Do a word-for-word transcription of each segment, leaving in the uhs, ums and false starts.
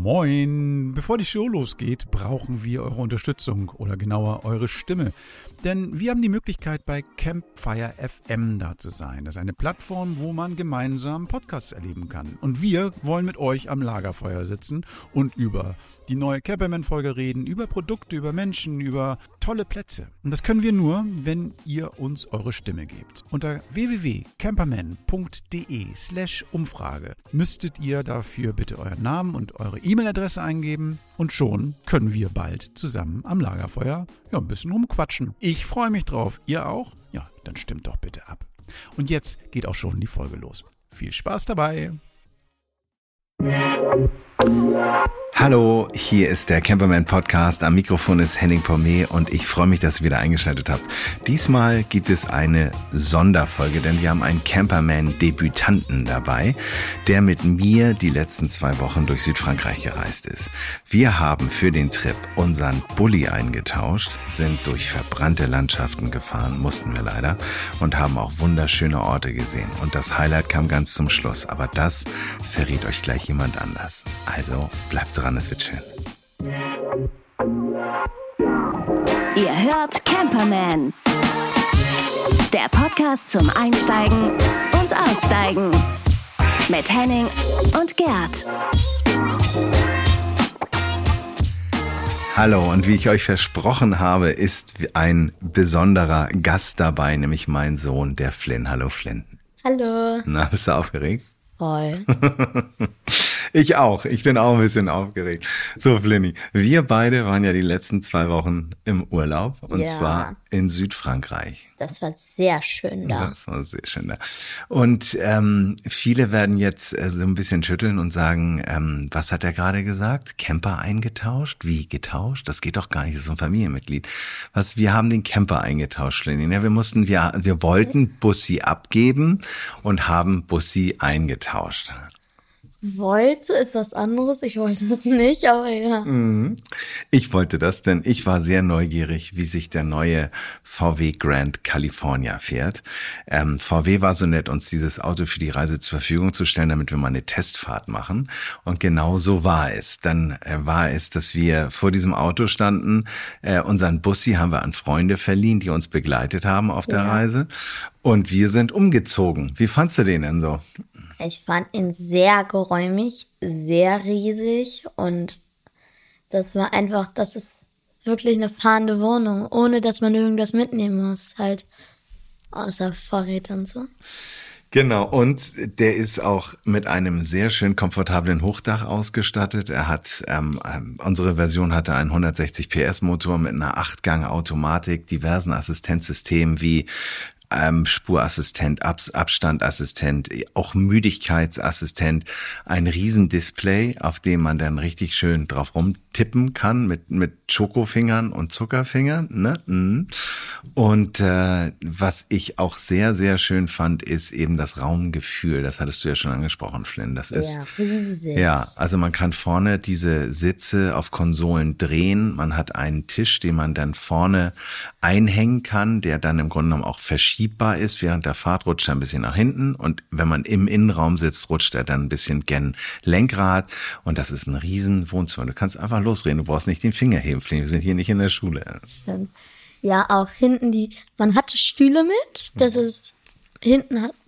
Moin! Bevor die Show losgeht, brauchen wir eure Unterstützung oder genauer eure Stimme. Denn wir haben die Möglichkeit, bei Campfire F M da zu sein. Das ist eine Plattform, wo man gemeinsam Podcasts erleben kann. Und wir wollen mit euch am Lagerfeuer sitzen und über die neue Camperman-Folge reden, über Produkte, über Menschen, über tolle Plätze. Und das können wir nur, wenn ihr uns eure Stimme gebt. Unter w w w punkt camperman punkt de slash Umfrage müsstet ihr dafür bitte euren Namen und eure E-Mail-Adresse eingeben. Und schon können wir bald zusammen am Lagerfeuer ja, ein bisschen rumquatschen. Ich freue mich drauf. Ihr auch? Ja, dann stimmt doch bitte ab. Und jetzt geht auch schon die Folge los. Viel Spaß dabei! Hallo, hier ist der Camperman Podcast. Am Mikrofon ist Henning Pommet und ich freue mich, dass ihr wieder eingeschaltet habt. Diesmal gibt es eine Sonderfolge, denn wir haben einen Camperman-Debütanten dabei, der mit mir die letzten zwei Wochen durch Südfrankreich gereist ist. Wir haben für den Trip unseren Bulli eingetauscht, sind durch verbrannte Landschaften gefahren, mussten wir leider, und haben auch wunderschöne Orte gesehen. Und das Highlight kam ganz zum Schluss, aber das verrät euch gleich jemand anders. Also bleibt dran. Es wird schön. Ihr hört Camperman, der Podcast zum Einsteigen und Aussteigen mit Henning und Gerd. Hallo, und wie ich euch versprochen habe, ist ein besonderer Gast dabei, nämlich mein Sohn, der Flynn. Hallo Flynn. Hallo. Na, bist du aufgeregt? Voll. Ich auch. Ich bin auch ein bisschen aufgeregt. So, Flinny, wir beide waren ja die letzten zwei Wochen im Urlaub. Und ja. zwar in Südfrankreich. Das war sehr schön da. Das war sehr schön da. Und ähm, viele werden jetzt äh, so ein bisschen schütteln und sagen, ähm, was hat er gerade gesagt? Camper eingetauscht? Wie getauscht? Das geht doch gar nicht. Das ist ein Familienmitglied. Was? Wir haben den Camper eingetauscht, Flinny. Ja, wir mussten, wir, wir wollten Bussi abgeben und haben Bussi eingetauscht. Wollte ist was anderes. Ich wollte das nicht, aber ja. Ich wollte das, denn ich war sehr neugierig, wie sich der neue V W Grand California fährt. Ähm, V W war so nett, uns dieses Auto für die Reise zur Verfügung zu stellen, damit wir mal eine Testfahrt machen. Und genau so war es. Dann äh, war es, dass wir vor diesem Auto standen. Äh, unseren Bussi haben wir an Freunde verliehen, die uns begleitet haben auf der Ja. Reise. Und wir sind umgezogen. Wie fandst du den denn so? Ich fand ihn sehr geräumig, sehr riesig und das war einfach, das ist wirklich eine fahrende Wohnung, ohne dass man irgendwas mitnehmen muss, halt außer Vorräte und so. Genau, und der ist auch mit einem sehr schön komfortablen Hochdach ausgestattet. Er hat, ähm, unsere Version hatte einen hundertsechzig P S Motor mit einer acht-Gang-Automatik, diversen Assistenzsystemen wie Ähm, Spurassistent, Ab- Abstandassistent, auch Müdigkeitsassistent, ein Riesendisplay, auf dem man dann richtig schön drauf rumtippen kann mit mit Schokofingern und Zuckerfingern, ne? Mhm. Und äh, was ich auch sehr, sehr schön fand, ist eben das Raumgefühl. Das hattest du ja schon angesprochen, Flynn. Das ist Ja, riesig. ja, also man kann vorne diese Sitze auf Konsolen drehen. Man hat einen Tisch, den man dann vorne einhängen kann, der dann im Grunde genommen auch verschiebbar ist. Während der Fahrt rutscht er ein bisschen nach hinten und wenn man im Innenraum sitzt, rutscht er dann ein bisschen gen Lenkrad und das ist ein riesen Wohnzimmer. Du kannst einfach losreden, du brauchst nicht den Finger heben, Flynn. Wir sind hier nicht in der Schule. Stimmt. Ja, auch hinten die, man hatte Stühle mit, das ist, hinten hat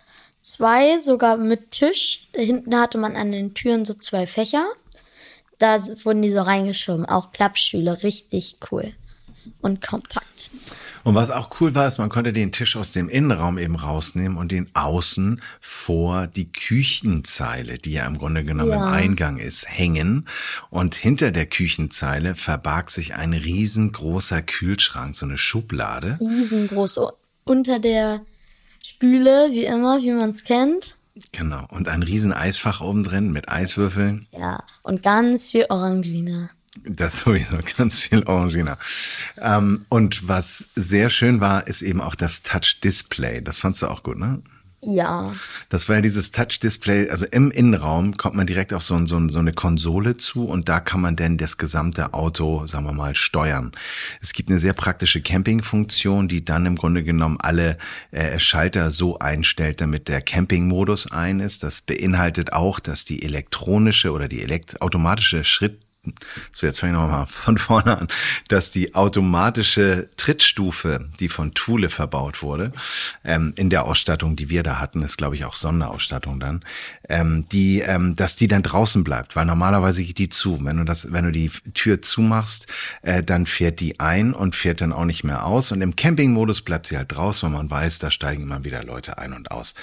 zwei, sogar mit Tisch. Hinten hatte man an den Türen so zwei Fächer. Da wurden die so reingeschoben, auch Klappstühle, richtig cool und kompakt. Und was auch cool war, ist, man konnte den Tisch aus dem Innenraum eben rausnehmen und den außen vor die Küchenzeile, die ja im Grunde genommen Ja. im Eingang ist, hängen. Und hinter der Küchenzeile verbarg sich ein riesengroßer Kühlschrank, so eine Schublade. Riesengroß, o- unter der Spüle, wie immer, wie man es kennt. Genau. Und ein riesen Eisfach oben drin mit Eiswürfeln. Ja, und ganz viel Orangina. Das sowieso, ganz viel Orangina. Ähm, und was sehr schön war, ist eben auch das Touch-Display. Das fandst du auch gut, ne? Ja. Das war ja dieses Touch-Display, also im Innenraum kommt man direkt auf so, ein, so, ein, so eine Konsole zu und da kann man dann das gesamte Auto, sagen wir mal, steuern. Es gibt eine sehr praktische Camping-Funktion, die dann im Grunde genommen alle äh, Schalter so einstellt, damit der Camping-Modus ein ist. Das beinhaltet auch, dass die elektronische oder die elekt- automatische Schritt So, jetzt fange ich nochmal von vorne an, dass die automatische Trittstufe, die von Thule verbaut wurde, ähm, in der Ausstattung, die wir da hatten, ist glaube ich auch Sonderausstattung dann, ähm, die, ähm, dass die dann draußen bleibt, weil normalerweise geht die zu. Wenn du das, wenn du die Tür zumachst, äh, dann fährt die ein und fährt dann auch nicht mehr aus. Und im Campingmodus bleibt sie halt draußen, weil man weiß, da steigen immer wieder Leute ein und aus.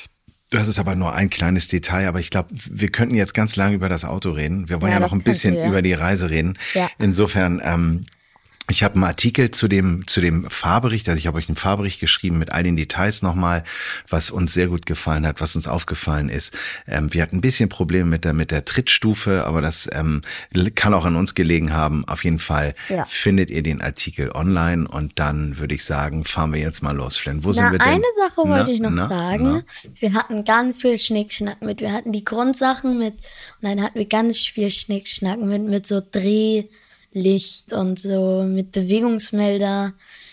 Das ist aber nur ein kleines Detail, aber ich glaube, wir könnten jetzt ganz lange über das Auto reden. Wir wollen ja, ja noch ein bisschen ja. über die Reise reden. Ja. Insofern, ähm, ich habe einen Artikel zu dem zu dem Fahrbericht, also ich habe euch einen Fahrbericht geschrieben mit all den Details nochmal, was uns sehr gut gefallen hat, was uns aufgefallen ist. Ähm, wir hatten ein bisschen Probleme mit der mit der Trittstufe, aber das ähm, kann auch an uns gelegen haben. Auf jeden Fall ja. findet ihr den Artikel online und dann würde ich sagen, fahren wir jetzt mal los, Flynn. Wo na, sind wir denn? Eine Sache na, wollte ich noch na, sagen. Na? Wir hatten ganz viel Schnickschnack mit. Wir hatten die Grundsachen mit und dann hatten wir ganz viel Schnickschnack mit mit so Dreh Licht und so mit Bewegungsmelder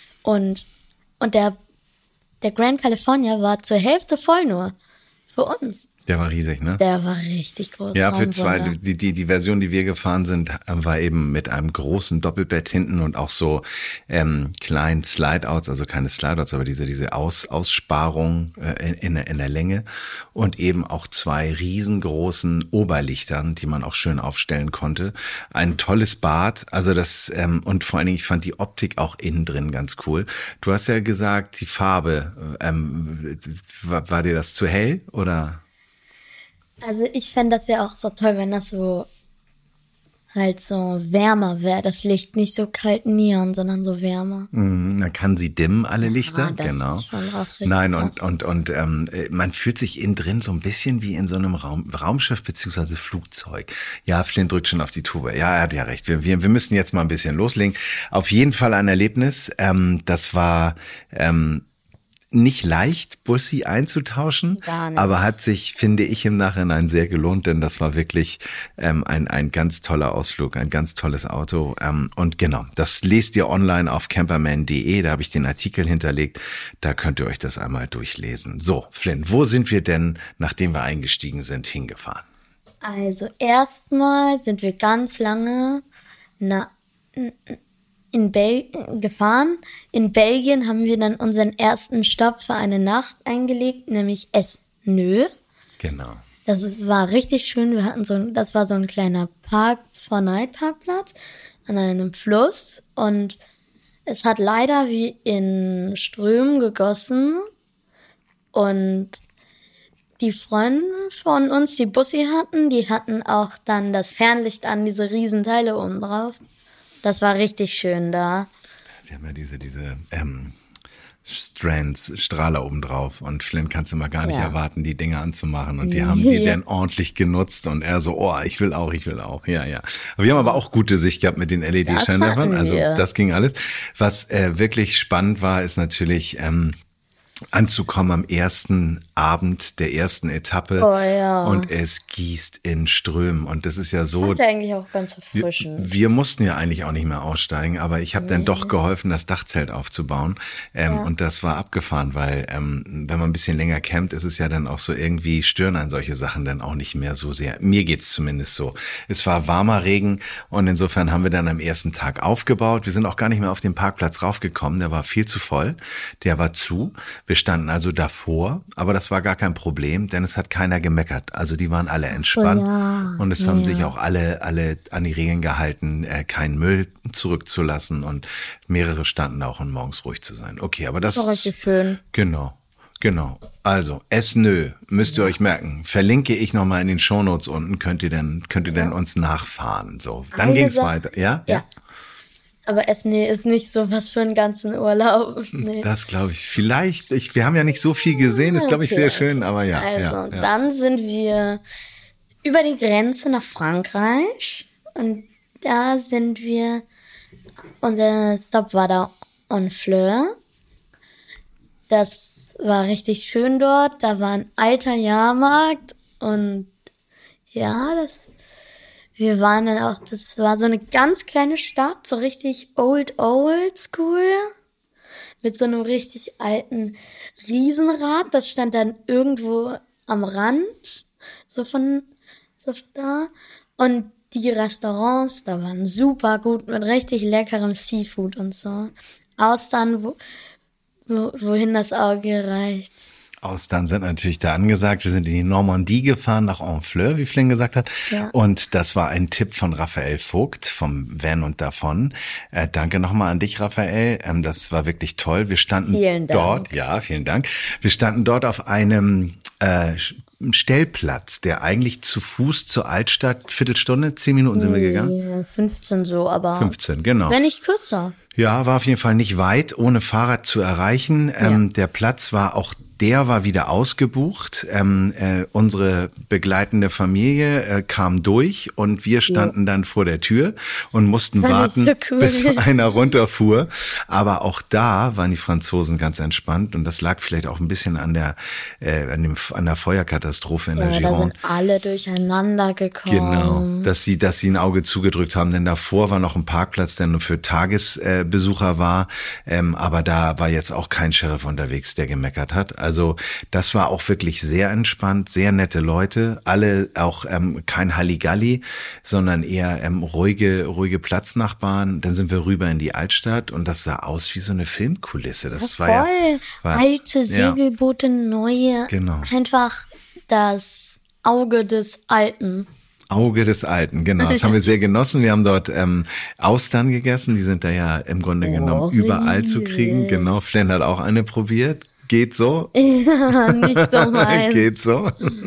und und der der Grand California war zur Hälfte voll nur für uns. Der war riesig, ne? Der war richtig groß. Ja, für zwei. Die, die, die Version, die wir gefahren sind, war eben mit einem großen Doppelbett hinten und auch so ähm, kleinen Slideouts, also keine Slideouts, aber diese diese Aus, Aussparung äh, in, in, in der Länge und eben auch zwei riesengroßen Oberlichtern, die man auch schön aufstellen konnte. Ein tolles Bad, also das ähm, und vor allen Dingen, ich fand die Optik auch innen drin ganz cool. Du hast ja gesagt, die Farbe, ähm, war, war dir das zu hell oder? Also ich fände das ja auch so toll, wenn das so halt so wärmer wäre, das Licht nicht so kalt Neon, sondern so wärmer. Mm, dann kann sie dimmen, alle Lichter, ja, das genau. Ist schon auch richtig Nein, krass. und und und ähm, man fühlt sich innen drin so ein bisschen wie in so einem Raum, Raumschiff beziehungsweise Flugzeug. Ja, Flynn drückt schon auf die Tube. Ja, er hat ja recht. Wir, wir, wir müssen jetzt mal ein bisschen loslegen. Auf jeden Fall ein Erlebnis. Ähm, das war ähm, nicht leicht, Bussi einzutauschen, aber hat sich, finde ich, im Nachhinein sehr gelohnt, denn das war wirklich ähm, ein ein ganz toller Ausflug, ein ganz tolles Auto. Ähm, und genau, das lest ihr online auf camperman punkt de, da habe ich den Artikel hinterlegt, da könnt ihr euch das einmal durchlesen. So, Flynn, wo sind wir denn, nachdem wir eingestiegen sind, hingefahren? Also erstmal sind wir ganz lange na, in Bel- gefahren. In Belgien haben wir dann unseren ersten Stopp für eine Nacht eingelegt, nämlich Esneux. Genau. Das war richtig schön. Wir hatten so, das war so ein kleiner Park, Four-Night-Parkplatz an einem Fluss und es hat leider wie in Strömen gegossen und die Freunde von uns, die Bussi hatten, die hatten auch dann das Fernlicht an, diese Riesenteile oben drauf. Das war richtig schön da. Wir haben ja diese, diese ähm, Strands, Strahler oben drauf und Flynn kannst du mal gar nicht ja. erwarten, die Dinge anzumachen und die haben die dann ordentlich genutzt und er so, oh, ich will auch, ich will auch, ja, ja. Aber wir haben aber auch gute Sicht gehabt mit den L E D-Scheinwerfern, also das ging alles. Was äh, wirklich spannend war, ist natürlich ähm, anzukommen am ersten Abend der ersten Etappe oh, ja. und es gießt in Strömen und das ist ja so. Das ist ja eigentlich auch ganz erfrischend. Wir, wir mussten ja eigentlich auch nicht mehr aussteigen, aber ich habe nee. dann doch geholfen, das Dachzelt aufzubauen ähm, ja. und das war abgefahren, weil ähm, wenn man ein bisschen länger campt, ist es ja dann auch so irgendwie, stören an solche Sachen dann auch nicht mehr so sehr. Mir geht's zumindest so. Es war warmer Regen und insofern haben wir dann am ersten Tag aufgebaut. Wir sind auch gar nicht mehr auf den Parkplatz raufgekommen, der war viel zu voll, der war zu. Wir standen also davor, aber das war gar kein Problem, denn es hat keiner gemeckert. Also die waren alle entspannt oh ja, und es ja. haben sich auch alle alle an die Regeln gehalten, äh, keinen Müll zurückzulassen und mehrere standen auch und morgens ruhig zu sein. Okay, aber das, das war richtig schön. Genau, genau. Also Esneux müsst ihr ja. euch merken. Verlinke ich nochmal in den Shownotes unten. Könnt ihr denn könnt ihr ja. denn uns nachfahren? So, dann Eine ging's Sache. weiter. Ja, ja. ja. Aber Esneux ist nicht so was für einen ganzen Urlaub. Nee. Das glaube ich. Vielleicht, ich, wir haben ja nicht so viel gesehen, ist glaube ich sehr schön, aber ja. Also, ja, ja. dann sind wir über die Grenze nach Frankreich und da sind wir, unser Stop war da Honfleur. Das war richtig schön dort. Da war ein alter Jahrmarkt und ja, das, wir waren dann auch, das war so eine ganz kleine Stadt, so richtig old, old school. Mit so einem richtig alten Riesenrad. Das stand dann irgendwo am Rand, so von, so da. Und die Restaurants, da waren super gut mit richtig leckerem Seafood und so. Austern, wo, wo, wohin das Auge reicht. Austern sind natürlich da angesagt. Wir sind in die Normandie gefahren, nach Honfleur, wie Flynn gesagt hat. Ja. Und das war ein Tipp von Raphael Vogt vom Van und davon. Äh, danke nochmal an dich, Raphael. Ähm, das war wirklich toll. Wir standen vielen Dank. dort, ja, vielen Dank. Wir standen dort auf einem äh, Stellplatz, der eigentlich zu Fuß zur Altstadt, Viertelstunde, zehn Minuten sind wir gegangen. fünfzehn so, aber. fünfzehn, genau. Wenn nicht kürzer. Ja, war auf jeden Fall nicht weit, ohne Fahrrad zu erreichen. Ähm, ja. Der Platz war auch Der war wieder ausgebucht. Ähm, äh, unsere begleitende Familie äh, kam durch und wir standen ja. dann vor der Tür und mussten warten, so cool. bis einer runterfuhr. Aber auch da waren die Franzosen ganz entspannt und das lag vielleicht auch ein bisschen an der äh, an, dem, an der Feuerkatastrophe in ja, der Gironde. Da sind alle durcheinander gekommen. Genau, dass sie, dass sie ein Auge zugedrückt haben, denn davor war noch ein Parkplatz, der nur für Tagesbesucher äh, war. Ähm, aber da war jetzt auch kein Sheriff unterwegs, der gemeckert hat. Also Also das war auch wirklich sehr entspannt, sehr nette Leute, alle auch ähm, kein Halligalli, sondern eher ähm, ruhige, ruhige Platznachbarn. Dann sind wir rüber in die Altstadt und das sah aus wie so eine Filmkulisse. Das ja, war voll. ja war, alte Segelboote, ja. neue, genau. einfach das Auge des Alten. Auge des Alten, genau. Das haben wir sehr genossen. Wir haben dort ähm, Austern gegessen. Die sind da ja im Grunde oh, genommen überall zu kriegen. Genau, Flynn hat auch eine probiert. Geht so. Ja, nicht so meins. Geht so.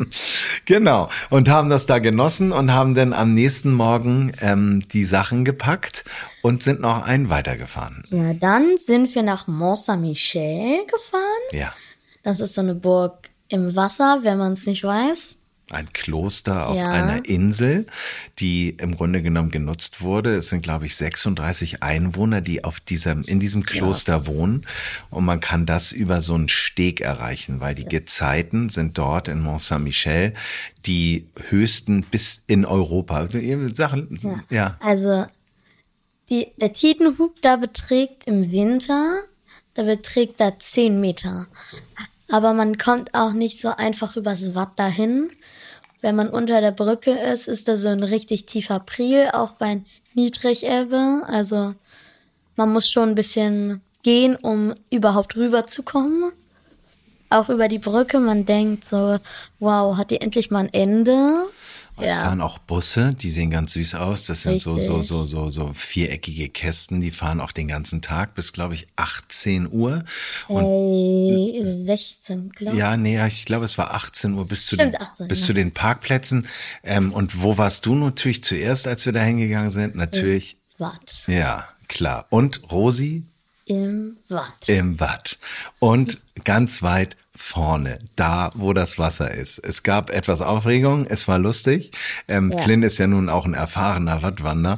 Genau. Und haben das da genossen und haben dann am nächsten Morgen ähm, die Sachen gepackt und sind noch einen weitergefahren. Ja, dann sind wir nach Mont-Saint-Michel gefahren. Ja. Das ist so eine Burg im Wasser, wenn man es nicht weiß. Ein Kloster auf ja. einer Insel, die im Grunde genommen genutzt wurde. Es sind, glaube ich, sechsunddreißig Einwohner, die auf diesem, in diesem Kloster ja. wohnen. Und man kann das über so einen Steg erreichen, weil die ja. Gezeiten sind dort in Mont-Saint-Michel die höchsten bis in Europa. Sachen, ja. ja. Also, die, der Tidenhub da beträgt im Winter, da beträgt da zehn Meter. Aber man kommt auch nicht so einfach übers Watt dahin. Wenn man unter der Brücke ist, ist da so ein richtig tiefer Priel, auch bei Niedrigebbe. Also man muss schon ein bisschen gehen, um überhaupt rüberzukommen. Auch über die Brücke, man denkt so, wow, hat die endlich mal ein Ende? Es ja. fahren auch Busse, die sehen ganz süß aus. Das sind so, Richtig. so, so, so, so viereckige Kästen, die fahren auch den ganzen Tag bis, glaube ich, achtzehn Uhr. Und hey, sechzehn, glaube ich. Ja, nee, ich glaube, es war achtzehn Uhr bis zu, Stimmt, den, achtzehn, bis ja. zu den Parkplätzen. Ähm, und wo warst du natürlich zuerst, als wir da hingegangen sind? Natürlich. Im Watt. Ja, klar. Und Rosi? Im Watt. Im Watt. Und ganz weit vorne, da wo das Wasser ist. Es gab etwas Aufregung, es war lustig. Ähm, ja. Flynn ist ja nun auch ein erfahrener Wattwanderer.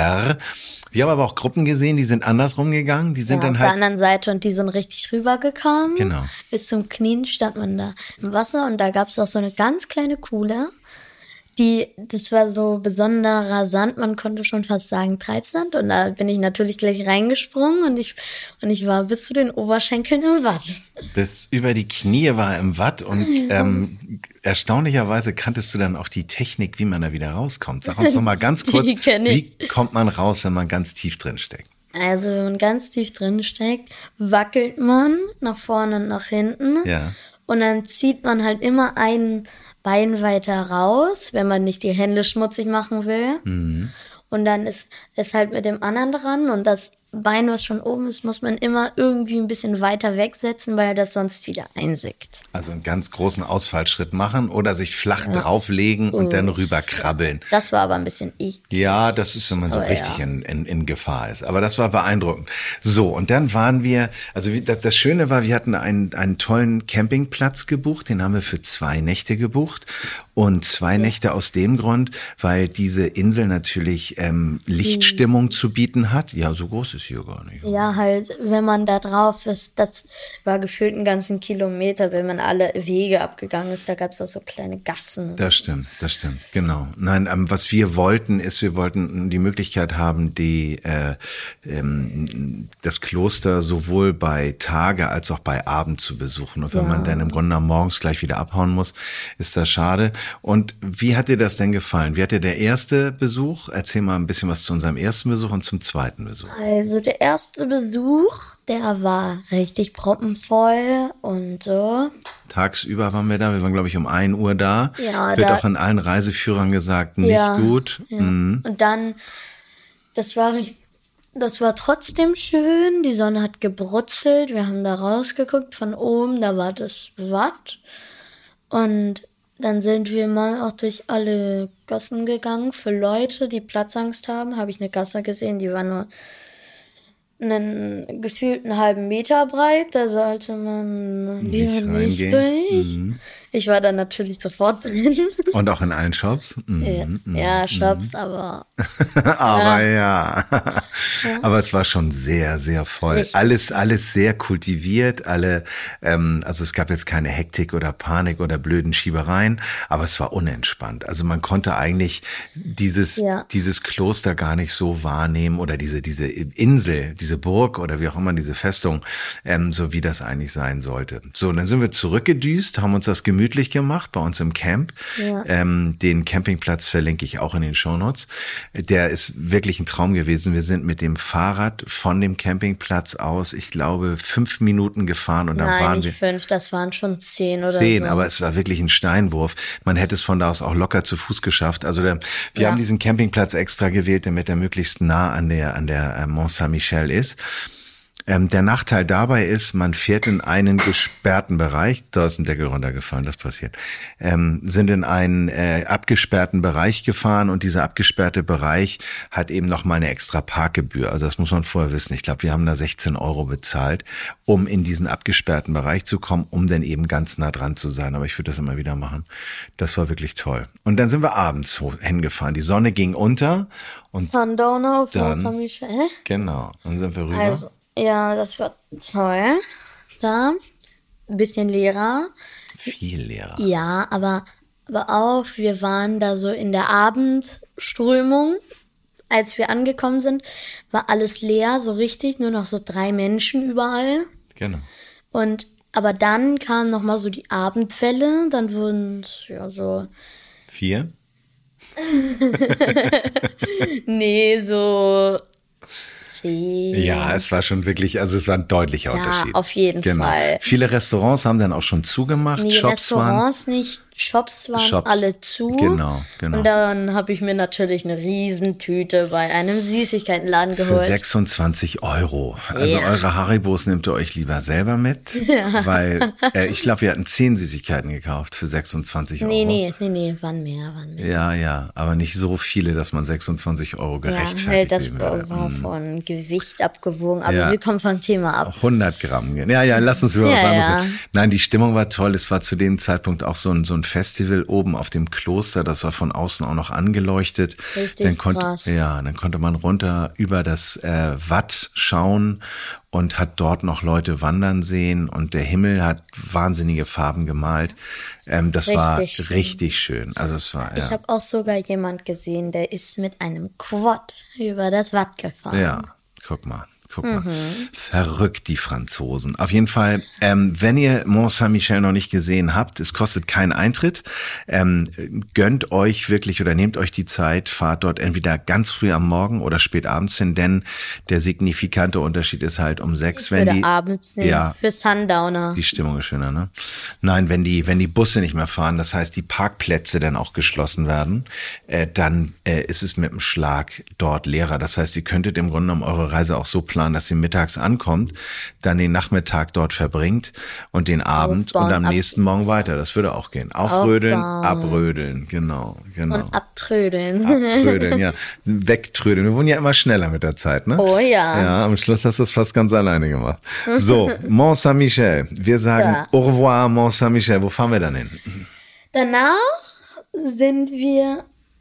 Wir haben aber auch Gruppen gesehen, die sind andersrum gegangen. Die sind ja, dann auf halt der anderen Seite und die sind richtig rübergekommen. Genau. Bis zum Knien stand man da im Wasser und da gab es auch so eine ganz kleine Kuhle. Die, das war so besonderer Sand, man konnte schon fast sagen Treibsand. Und da bin ich natürlich gleich reingesprungen und ich, und ich war bis zu den Oberschenkeln im Watt. Bis über die Knie war er im Watt und ähm, erstaunlicherweise kanntest du dann auch die Technik, wie man da wieder rauskommt. Sag uns doch mal ganz kurz, wie kommt man raus, wenn man ganz tief drin steckt? Also wenn man ganz tief drin steckt, wackelt man nach vorne und nach hinten. Ja. Und dann zieht man halt immer einen Bein weiter raus, wenn man nicht die Hände schmutzig machen will. Mhm. Und dann ist es halt mit dem anderen dran und das Bein, was schon oben ist, muss man immer irgendwie ein bisschen weiter wegsetzen, weil das sonst wieder einsickt. Also einen ganz großen Ausfallschritt machen oder sich flach ja. drauflegen und oh. dann rüberkrabbeln. Das war aber ein bisschen eklig. Ja, das ist, wenn man so aber richtig ja. in, in, in Gefahr ist. Aber das war beeindruckend. So, und dann waren wir, also wie, das, das Schöne war, wir hatten einen, einen tollen Campingplatz gebucht, den haben wir für zwei Nächte gebucht. Und zwei Nächte aus dem Grund, weil diese Insel natürlich ähm, Lichtstimmung zu bieten hat. Ja, so groß ist hier gar nicht. Ja, halt, wenn man da drauf ist, das war gefühlt einen ganzen Kilometer, wenn man alle Wege abgegangen ist, da gab es auch so kleine Gassen. Das stimmt, das stimmt, genau. Nein, ähm, was wir wollten, ist, wir wollten die Möglichkeit haben, die äh, ähm, das Kloster sowohl bei Tage als auch bei Abend zu besuchen. Und wenn Ja. man dann im Grunde genommen morgens gleich wieder abhauen muss, ist das schade. Und wie hat dir das denn gefallen? Wie hat dir der erste Besuch? Erzähl mal ein bisschen was zu unserem ersten Besuch und zum zweiten Besuch. Also der erste Besuch, der war richtig proppenvoll und so. Tagsüber waren wir da, wir waren glaube ich um ein Uhr da. Ja, Wird da- auch in allen Reiseführern gesagt, nicht Ja, gut. Ja. Mhm. Und dann, das war, das war trotzdem schön. Die Sonne hat gebrutzelt. Wir haben da rausgeguckt von oben. Da war das Watt. Und dann sind wir mal auch durch alle Gassen gegangen. Für Leute, die Platzangst haben, habe ich eine Gasse gesehen, die war nur einen gefühlten halben Meter breit. Da sollte man lieber nicht reingehen. durch. Ich war da natürlich sofort drin. Und auch in allen Shops. Mhm. Ja, mhm. ja, Shops, aber Aber ja. Aber es war schon sehr, sehr voll. Richtig. Alles, alles sehr kultiviert. Alle, ähm, also es gab jetzt keine Hektik oder Panik oder blöden Schiebereien, aber es war unentspannt. Also man konnte eigentlich dieses, Ja. dieses Kloster gar nicht so wahrnehmen oder diese, diese Insel, diese Burg oder wie auch immer diese Festung, ähm, so wie das eigentlich sein sollte. So, und dann sind wir zurückgedüst, haben uns das gemütlich gemacht bei uns im Camp. Ja. Ähm, den Campingplatz verlinke ich auch in den Shownotes. Der ist wirklich ein Traum gewesen. Wir sind mit dem Fahrrad von dem Campingplatz aus, ich glaube, fünf Minuten gefahren und dann nein, waren nicht wir fünf, das waren schon zehn oder zehn, so. aber es war wirklich ein Steinwurf. Man hätte es von da aus auch locker zu Fuß geschafft. Also der, wir Ja. haben diesen Campingplatz extra gewählt, damit er möglichst nah an der an der äh, Mont Saint-Michel ist. Ähm, der Nachteil dabei ist, man fährt in einen gesperrten Bereich, da ist ein Deckel runtergefallen, das passiert, ähm, sind in einen äh, abgesperrten Bereich gefahren und dieser abgesperrte Bereich hat eben nochmal eine extra Parkgebühr. Also das muss man vorher wissen. Ich glaube, wir haben da sechzehn Euro bezahlt, um in diesen abgesperrten Bereich zu kommen, um dann eben ganz nah dran zu sein. Aber ich würde das immer wieder machen. Das war wirklich toll. Und dann sind wir abends hoch- hingefahren. Die Sonne ging unter und Sundowner auf Dann- Mont Saint-Michel. genau, dann sind wir rüber. Also, ja, das war toll. Da, ein bisschen leerer. Viel leerer. Ja, aber, aber auch, wir waren da so in der Abendströmung. Als wir angekommen sind, war alles leer, so richtig, nur noch so drei Menschen überall. Genau. Und, aber dann kam noch mal so die Abendwelle, dann wurden es, ja, so, Vier? nee, so zehn. Ja, es war schon wirklich, also es war ein deutlicher Ja, Unterschied. auf jeden genau. Fall. Viele Restaurants haben dann auch schon zugemacht. Nee, Shops waren. Restaurants nicht, Shops waren Shops. alle zu. Genau, genau. Und dann habe ich mir natürlich eine Riesentüte bei einem Süßigkeitenladen Für geholt. sechsundzwanzig Euro. Also Ja. eure Haribos nehmt ihr euch lieber selber mit, weil äh, ich glaube, wir hatten zehn Süßigkeiten gekauft für sechsundzwanzig Euro. Nee, nee, nee, nee, waren mehr, waren mehr. Ja, ja, aber nicht so viele, dass man sechsundzwanzig Euro Ja, gerechtfertigt halt, das nehmen war würde. war von Gewicht abgewogen, aber Ja. wir kommen vom Thema ab. hundert Gramm. Ja, ja, lass uns über was Ja, anderes ja. reden. Nein, die Stimmung war toll. Es war zu dem Zeitpunkt auch so ein, so ein Festival oben auf dem Kloster. Das war von außen auch noch angeleuchtet. Richtig dann konnte, krass. Ja, dann konnte man runter über das äh, Watt schauen und hat dort noch Leute wandern sehen. Und der Himmel hat wahnsinnige Farben gemalt. Ähm, das war Richtig schön. richtig schön. Also es war, Ich ja. habe auch sogar jemand gesehen, der ist mit einem Quad über das Watt gefahren. Ja, guck mal. Guck mal. Verrückt, die Franzosen. Auf jeden Fall, ähm, wenn ihr Mont Saint-Michel noch nicht gesehen habt, es kostet keinen Eintritt. Ähm, gönnt euch wirklich oder nehmt euch die Zeit, fahrt dort entweder ganz früh am Morgen oder spät abends hin, denn der signifikante Unterschied ist halt um sechs, Ich wenn würde die, abends nehmen ja, für Sundowner. die Stimmung ist schöner, ne? Nein, wenn die, wenn die Busse nicht mehr fahren, das heißt, die Parkplätze dann auch geschlossen werden, äh, dann äh, ist es mit dem Schlag dort leerer. Das heißt, ihr könntet im Grunde genommen eure Reise auch so planen, dass ihr mittags ankommt, dann den Nachmittag dort verbringt und den Abend Aufbauen, und am ab- nächsten Morgen weiter. Das würde auch gehen. Aufrödeln, Aufbauen. abrödeln, genau, genau. Und abtrödeln. Abtrödeln, ja. Wegtrödeln. Wir wurden ja immer schneller mit der Zeit, ne? Oh ja. Ja, am Schluss hast du es fast ganz alleine gemacht. So, Mont Saint-Michel. Wir sagen Ja. au revoir, Mont Saint-Michel. Wo fahren wir dann hin? Danach sind wir,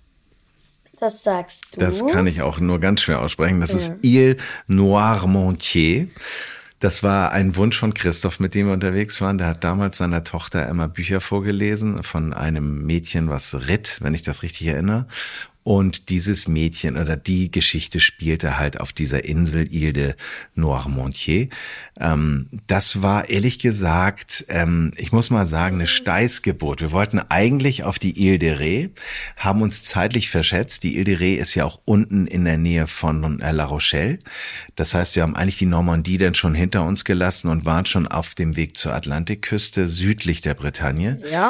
das sagst du. Das kann ich auch nur ganz schwer aussprechen. Das ja. ist Île Noirmoutier. Das war ein Wunsch von Christoph, mit dem wir unterwegs waren. Der hat damals seiner Tochter immer Bücher vorgelesen von einem Mädchen, was ritt, wenn ich das richtig erinnere. Und dieses Mädchen oder die Geschichte spielte halt auf dieser Insel Île de Noirmoutier. Ähm, das war ehrlich gesagt, ähm, ich muss mal sagen, eine Steißgeburt. Wir wollten eigentlich auf die Île de Ré, haben uns zeitlich verschätzt. Die Île de Ré ist ja auch unten in der Nähe von La Rochelle. Das heißt, wir haben eigentlich die Normandie dann schon hinter uns gelassen und waren schon auf dem Weg zur Atlantikküste südlich der Bretagne. Ja.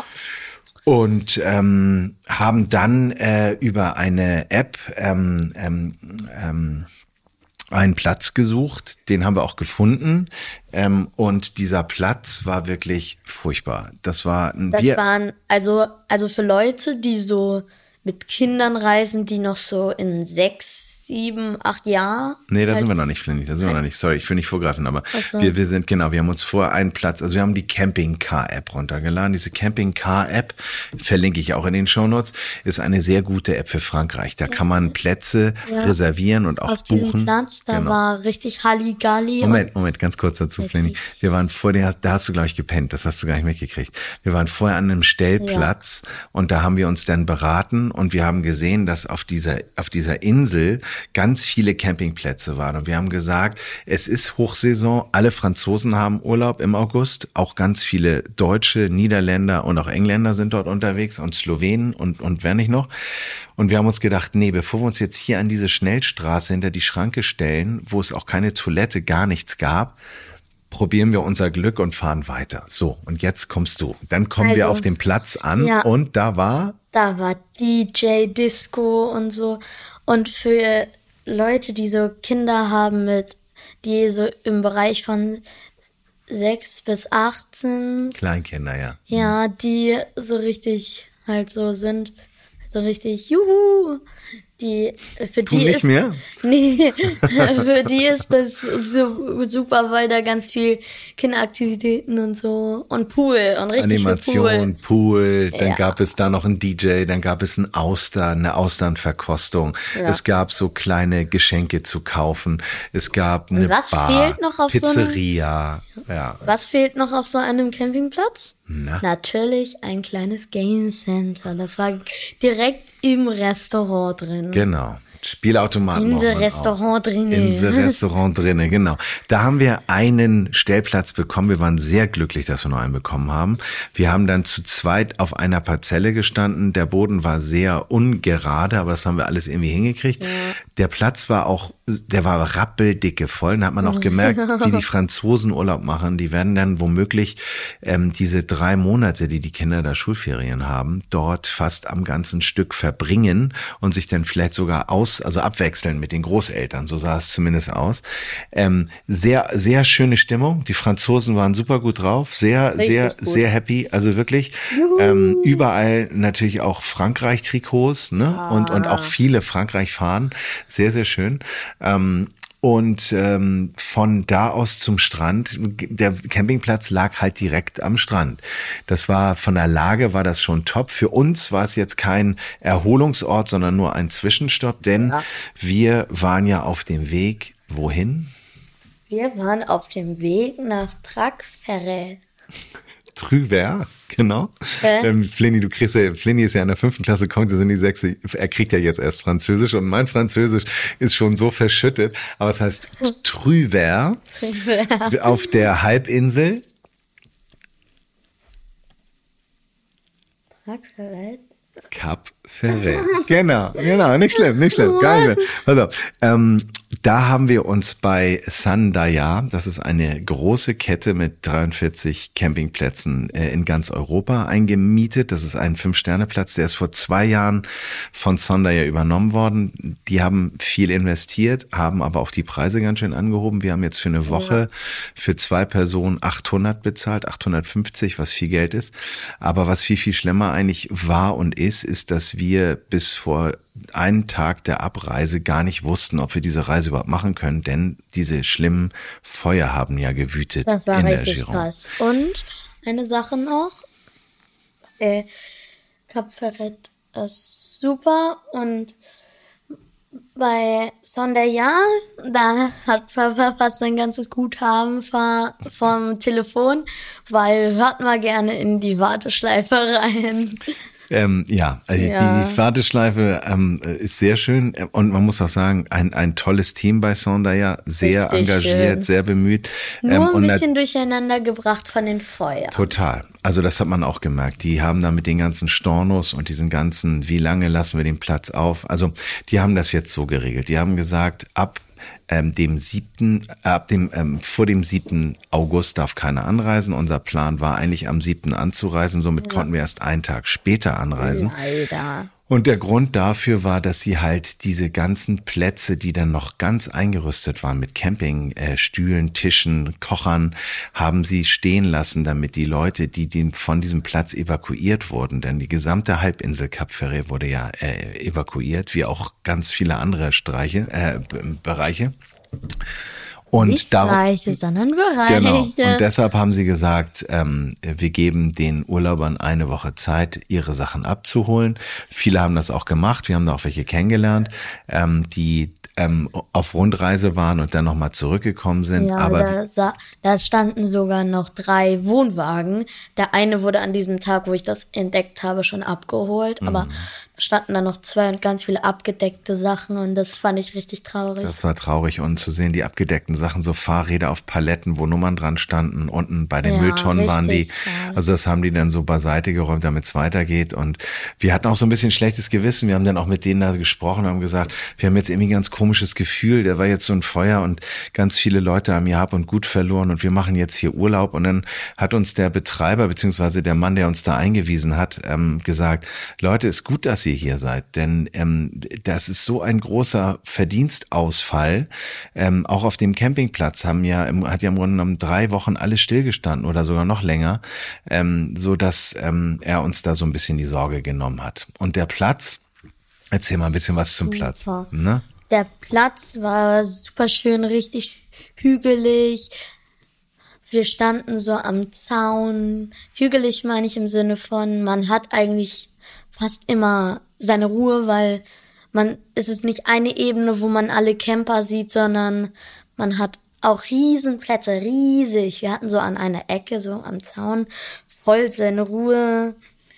Und ähm, haben dann äh, über eine App ähm, ähm, ähm, einen Platz gesucht. Den haben wir auch gefunden. Ähm, und dieser Platz war wirklich furchtbar. Das war ein Das wir waren, also, also für Leute, die so mit Kindern reisen, die noch so in sechs, sieben, acht Jahren. Nee, da halt sind wir noch nicht, Flinny, da sind wir noch nicht. Sorry, ich will nicht vorgreifen, aber Ach so. wir, wir sind, genau, wir haben uns vorher einen Platz, also wir haben die Camping-Car-App runtergeladen. Diese Camping-Car-App, verlinke ich auch in den Shownotes, ist eine sehr gute App für Frankreich. Da kann man Plätze Ja. reservieren und auch Auf buchen. diesem Platz, da Genau. war richtig Halligalli. Moment, Moment, ganz kurz dazu, Wirklich? Flinny. Wir waren vor dir, da hast du, glaube ich, gepennt. Das hast du gar nicht mitgekriegt. Wir waren vorher an einem Stellplatz und da haben wir uns dann beraten und wir haben gesehen, dass auf dieser, auf dieser Insel ganz viele Campingplätze waren. Und wir haben gesagt, es ist Hochsaison. Alle Franzosen haben Urlaub im August. Auch ganz viele Deutsche, Niederländer und auch Engländer sind dort unterwegs und Slowenen und, und wer nicht noch. Und wir haben uns gedacht, nee, bevor wir uns jetzt hier an diese Schnellstraße hinter die Schranke stellen, wo es auch keine Toilette, gar nichts gab, probieren wir unser Glück und fahren weiter. So, und jetzt kommst du. Dann kommen wir Also, auf den Platz an ja. und da war... Da war D J, Disco und so. Und für Leute, die so Kinder haben mit, die so im Bereich von sechs bis achtzehn, Kleinkinder, ja. ja, die so richtig halt so sind, so richtig juhu. Die, für Du die nicht ist, mehr? Nee, für die ist das so super, weil da ganz viel Kinderaktivitäten und so und Pool und richtig viel Animation, Pool, dann Ja. gab es da noch einen D J, dann gab es ein Austern, eine Austernverkostung. Ja. Es gab so kleine Geschenke zu kaufen. Es gab eine was Bar, fehlt noch auf so einem- Pizzeria. Ja. Was fehlt noch auf so einem Campingplatz? Na? Natürlich ein kleines Game Center. Das war direkt im Restaurant drin. Genau. Spielautomaten. In braucht the man auch. Restaurant drin. In the Restaurant drinne, genau. Da haben wir einen Stellplatz bekommen. Wir waren sehr glücklich, dass wir noch einen bekommen haben. Wir haben dann zu zweit auf einer Parzelle gestanden. Der Boden war sehr ungerade, aber das haben wir alles irgendwie hingekriegt. Ja. Der Platz war auch, der war rappeldicke voll. Da hat man auch gemerkt, wie die Franzosen Urlaub machen. Die werden dann womöglich ähm, diese drei Monate, die die Kinder da Schulferien haben, dort fast am ganzen Stück verbringen und sich dann vielleicht sogar aus also abwechseln mit den Großeltern, so sah es zumindest aus. Ähm, sehr, sehr schöne Stimmung. Die Franzosen waren super gut drauf, sehr, Richtig sehr, gut. sehr happy. Also wirklich ähm, überall natürlich auch Frankreich-Trikots, ne? Ah. Und und auch viele Frankreich-Fahnen. Sehr, sehr schön. Ähm, Und ähm, von da aus zum Strand, der Campingplatz lag halt direkt am Strand. Das war, von der Lage war das schon top. Für uns war es jetzt kein Erholungsort, sondern nur ein Zwischenstopp, denn Ja. wir waren ja auf dem Weg, wohin? Wir waren auf dem Weg nach Tracfere. Trüver, genau. Hä? Ähm, Flinny, du kriegst ja, Flinny ist ja in der fünften Klasse, kommt jetzt in die sechste, er kriegt ja jetzt erst Französisch und mein Französisch ist schon so verschüttet, aber es heißt Trüver auf der Halbinsel. Tracfere? Cap Ferret. Genau, genau, nicht schlimm, nicht schlimm. Geil. Also, ähm, da haben wir uns bei Sandaya, das ist eine große Kette mit dreiundvierzig Campingplätzen äh, in ganz Europa, eingemietet. Das ist ein Fünf-Sterne-Platz, der ist vor zwei Jahren von Sandaya übernommen worden. Die haben viel investiert, haben aber auch die Preise ganz schön angehoben. Wir haben jetzt für eine Woche für zwei Personen achthundert bezahlt, achthundertfünfzig, was viel Geld ist. Aber was viel, viel schlimmer eigentlich war und ist, ist, dass wir bis vor einen Tag der Abreise gar nicht wussten, ob wir diese Reise überhaupt machen können, denn diese schlimmen Feuer haben ja gewütet Das war in der richtig Gironde. krass. Und eine Sache noch, äh, Cap Ferret ist super. Und bei Sonderjahr, da hat Papa fast sein ganzes Guthaben vom Telefon, weil hört mal gerne in die Warteschleife rein. Ähm, ja, also Ja. die, die Warteschleife ähm, ist sehr schön und man muss auch sagen, ein, ein tolles Team bei Sonderjahr, sehr Richtig engagiert, schön. sehr bemüht. Nur Ähm, ein und bisschen durcheinander gebracht von den Feuern. Total. Also das hat man auch gemerkt. Die haben da mit den ganzen Stornos und diesen ganzen, wie lange lassen wir den Platz auf? Also die haben das jetzt so geregelt. Die haben gesagt, ab ähm, dem siebten, äh, ab dem ähm, vor dem siebten August darf keiner anreisen. Unser Plan war eigentlich am siebten anzureisen. Somit konnten wir erst einen Tag später anreisen. Leider. Und der Grund dafür war, dass sie halt diese ganzen Plätze, die dann noch ganz eingerüstet waren mit Campingstühlen, Tischen, Kochern, haben sie stehen lassen, damit die Leute, die, die von diesem Platz evakuiert wurden, denn die gesamte Halbinsel Cap Ferret wurde ja äh, evakuiert, wie auch ganz viele andere Streiche, äh, B- Bereiche. Und Nicht darum, Bereiche, sondern Bereiche. Genau. Und deshalb haben sie gesagt, ähm, wir geben den Urlaubern eine Woche Zeit, ihre Sachen abzuholen. Viele haben das auch gemacht. Wir haben da auch welche kennengelernt, ähm, die ähm, auf Rundreise waren und dann nochmal zurückgekommen sind. Ja, Aber da, sa- da standen sogar noch drei Wohnwagen. Der eine wurde an diesem Tag, wo ich das entdeckt habe, schon abgeholt. Mhm. Aber da standen da noch zwei und ganz viele abgedeckte Sachen und das fand ich richtig traurig. das war traurig. Und zu sehen, die abgedeckten Sachen, so Fahrräder auf Paletten, wo Nummern dran standen. Unten bei den Ja, Mülltonnen waren die. richtig schade. Also das haben die dann so beiseite geräumt, damit es weitergeht. Und wir hatten auch so ein bisschen schlechtes Gewissen. Wir haben dann auch mit denen da gesprochen und haben gesagt, wir haben jetzt irgendwie ein ganz komisches Gefühl. Da war jetzt so ein Feuer und ganz viele Leute haben ihr Hab und Gut verloren und wir machen jetzt hier Urlaub. Und dann hat uns der Betreiber beziehungsweise der Mann, der uns da eingewiesen hat, ähm, gesagt, Leute, ist gut, dass ihr hier seid, denn ähm, das ist so ein großer Verdienstausfall. Ähm, auch auf dem Campingplatz haben ja, im, hat ja im Grunde genommen drei Wochen alles stillgestanden oder sogar noch länger, ähm, so dass ähm, er uns da so ein bisschen die Sorge genommen hat. Und der Platz, erzähl mal ein bisschen was zum Platz. Super. Ne? Der Platz war super schön, richtig hügelig. Wir standen so am Zaun. Hügelig meine ich im Sinne von, man hat eigentlich fast immer seine Ruhe, weil man, es ist nicht eine Ebene, wo man alle Camper sieht, sondern man hat auch Riesenplätze, riesig. Wir hatten so an einer Ecke, so am Zaun, voll seine Ruhe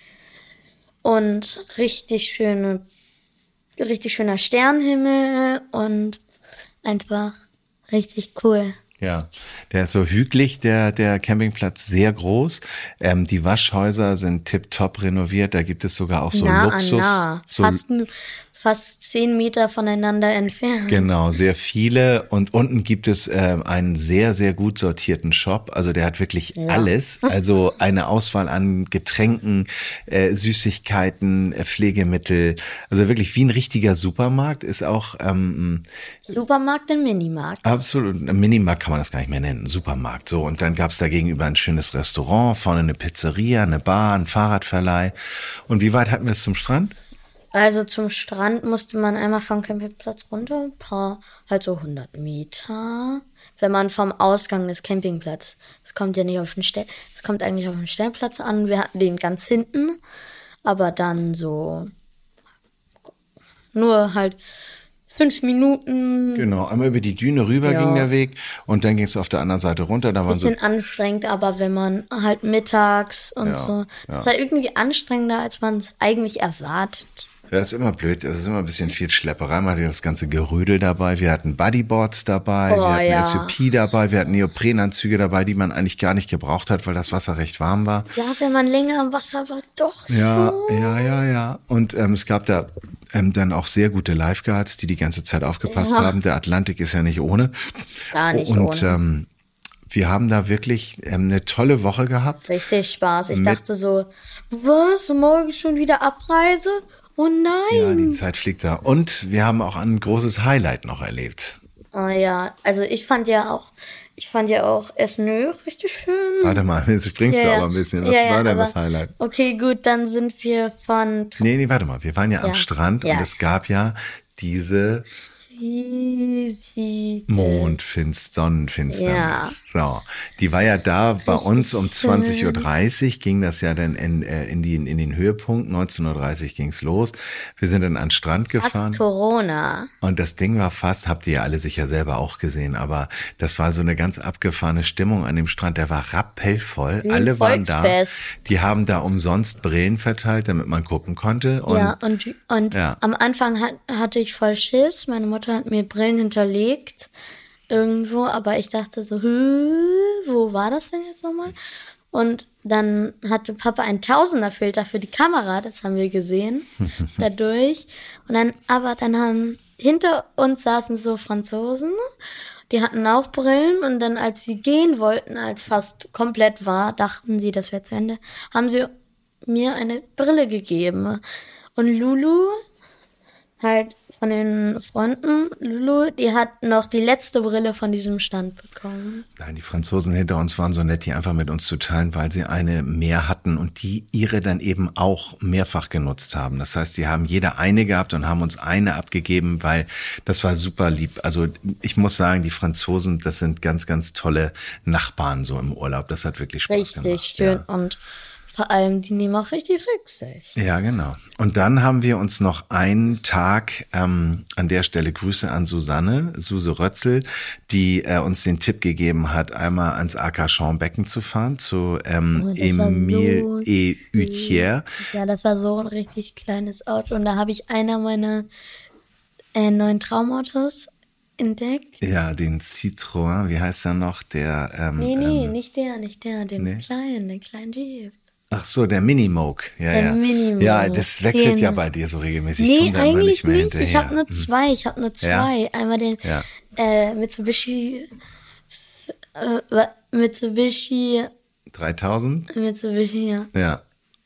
und richtig schöne, richtig schöner Sternenhimmel und einfach richtig cool. Ja, der ist so hügelig, der der Campingplatz, sehr groß. Ähm, die Waschhäuser sind tipptopp renoviert. Da gibt es sogar auch so nah Luxus. an nah, So, fast, nu- fast zehn Meter voneinander entfernt. genau, sehr viele. Und unten gibt es äh, einen sehr, sehr gut sortierten Shop. Also der hat wirklich Ja. alles. Also eine Auswahl an Getränken, äh, Süßigkeiten, äh, Pflegemittel. Also wirklich wie ein richtiger Supermarkt. Ist auch ähm, Supermarkt und Minimarkt. absolut, ein Minimarkt kann man das gar nicht mehr nennen, ein Supermarkt. So, und dann gab's da gegenüber ein schönes Restaurant, vorne eine Pizzeria, eine Bar, ein Fahrradverleih. Und wie weit hatten wir es zum Strand? Also zum Strand musste man einmal vom Campingplatz runter, ein paar, halt so hundert Meter. Wenn man vom Ausgang des Campingplatzes, es kommt ja nicht auf den Stell, es kommt eigentlich auf den Stellplatz an. Wir hatten den ganz hinten, aber dann so nur halt fünf Minuten. Genau, einmal über die Düne rüber Ja. ging der Weg und dann ging es auf der anderen Seite runter. Da waren so, Bisschen anstrengend, aber wenn man halt mittags und Ja, so, das ja. war irgendwie anstrengender, als man es eigentlich erwartet. ja, ist immer blöd, es ist immer ein bisschen viel Schlepperei. Man hatte das ganze Gerödel dabei. Wir hatten Bodyboards dabei, Oh, wir hatten ja. S U P dabei, wir hatten Neoprenanzüge dabei, die man eigentlich gar nicht gebraucht hat, weil das Wasser recht warm war. Ja, wenn man länger im Wasser war, doch Ja, schon. ja, ja, ja. Und ähm, es gab da ähm, dann auch sehr gute Lifeguards, die die ganze Zeit aufgepasst Ja. haben. Der Atlantik ist ja nicht ohne. Gar nicht Und ohne. ähm, wir haben da wirklich ähm, eine tolle Woche gehabt. Richtig Spaß. Ich Mit- dachte so, was, morgen schon wieder Abreise? Oh Ja, die nein. Zeit fliegt da. Und wir haben auch ein großes Highlight noch erlebt. Ah ja, also ich fand ja auch, ich fand ja auch Esnö richtig schön. Warte mal, jetzt springst Ja, du ja. aber ein bisschen. Was Ja, ja, war denn aber- das Highlight? Okay, gut, dann sind wir von, Nee, nee, warte mal. Wir waren ja, am Ja. Strand Ja. und es gab ja diese riesige Mondfinst, Sonnenfinsternis. Ja. So. Die war ja da bei uns um zwanzig Uhr dreißig, ging das ja dann in, in, die, in den Höhepunkt. neunzehn Uhr dreißig ging's los. Wir sind dann an den Strand gefahren. Fast Corona. Und das Ding war fast, habt ihr ja alle sicher selber auch gesehen, aber das war so eine ganz abgefahrene Stimmung an dem Strand. Der war rappellvoll. Wie ein Alle waren da. Volksfest. Die haben da umsonst Brillen verteilt, damit man gucken konnte. Und Ja, und, und Ja. am Anfang hat, hatte ich voll Schiss. Meine Mutter hat mir Brillen hinterlegt irgendwo, aber ich dachte so, Hö, wo war das denn jetzt nochmal? Und dann hatte Papa einen Tausenderfilter für die Kamera, das haben wir gesehen, dadurch. Und dann, aber dann haben, hinter uns saßen so Franzosen, die hatten auch Brillen und dann, als sie gehen wollten, als fast komplett war, dachten sie, das wäre zu Ende, haben sie mir eine Brille gegeben. Und Lulu, halt von den Freunden, Lulu, die hat noch die letzte Brille von diesem Stand bekommen. Nein, die Franzosen hinter uns waren so nett, die einfach mit uns zu teilen, weil sie eine mehr hatten und die ihre dann eben auch mehrfach genutzt haben. Das heißt, die haben jeder eine gehabt und haben uns eine abgegeben, weil das war super lieb. Also ich muss sagen, die Franzosen, das sind ganz, ganz tolle Nachbarn so im Urlaub. Das hat wirklich Spaß Richtig gemacht. schön Ja. und vor allem, die nehmen auch richtig Rücksicht. Ja, genau. Und dann haben wir uns noch einen Tag, ähm, an der Stelle Grüße an Susanne, Suse Rötzel, die äh, uns den Tipp gegeben hat, einmal ans Arcachon-Becken zu fahren, zu ähm, Oh, das war Emile so et Utière. Ja, das war so ein richtig kleines Auto und da habe ich einer meiner äh, neuen Traumautos entdeckt. Ja, den Citroën, wie heißt er noch? Der, ähm, Nee, nee, ähm, nicht der, nicht der, den nee. kleinen, den kleinen Jeep. ach so, der Minimoog. Ja, Der ja. Minimoog, Ja, das wechselt den- ja bei dir so regelmäßig. Ich Nee, komm da immer eigentlich mehr nicht. Ich hinterher. habe nur zwei. Ich habe nur zwei. Einmal den Ja. äh, Mitsubishi, äh, wa- Mitsubishi, dreitausend? Mitsubishi, ja. Ja.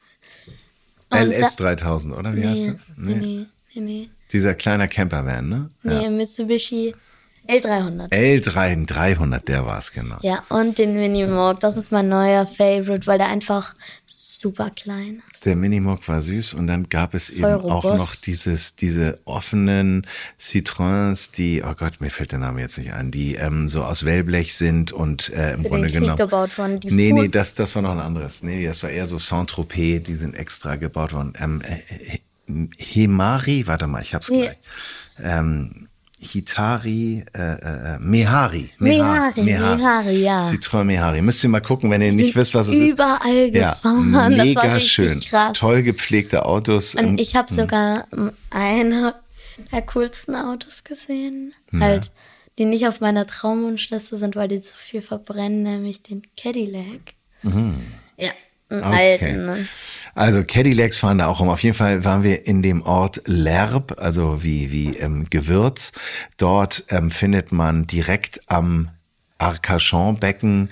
Und L S da- dreitausend, oder? Wie heißt Nee, er? nee, nee, nee, nee. Dieser kleiner Campervan, ne? Nee, Mitsubishi L dreihundert. L dreihundert, der war's, genau. Ja, und den Minimoog. Das ist mein neuer Favorite, weil der einfach super klein ist. Der Minimoog war süß und dann gab es eben Voll auch robust. noch dieses, diese offenen Citroëns, die, oh Gott, mir fällt der Name jetzt nicht ein, die ähm, so aus Wellblech sind und äh, im Für Grunde den Krieg genommen. gebaut worden. Die Nee, nee, fuhren- das, das war noch ein anderes. Nee, das war eher so Saint-Tropez, die sind extra gebaut worden. Ähm, äh, äh, Himari, warte mal, ich hab's Nee. gleich. Ähm, Hitari, äh, äh, Mehari. Mehari, Mehari, ja. Citroën Mehari. Müsst ihr mal gucken, wenn ihr nicht wisst, was es ist. Überall Ja, gefahren. Das war mega richtig schön. krass. Toll gepflegte Autos. Und Ähm, ich habe sogar eine der coolsten Autos gesehen. Halt, die nicht auf meiner Traumwunschliste sind, weil die zu viel verbrennen, nämlich den Cadillac. Ja, einen Okay. alten. Ne? Also Cadillacs fahren da auch rum. Auf jeden Fall waren wir in dem Ort L'Herbe, also wie wie ähm, Gewürz. Dort ähm, findet man direkt am Arcachon-Becken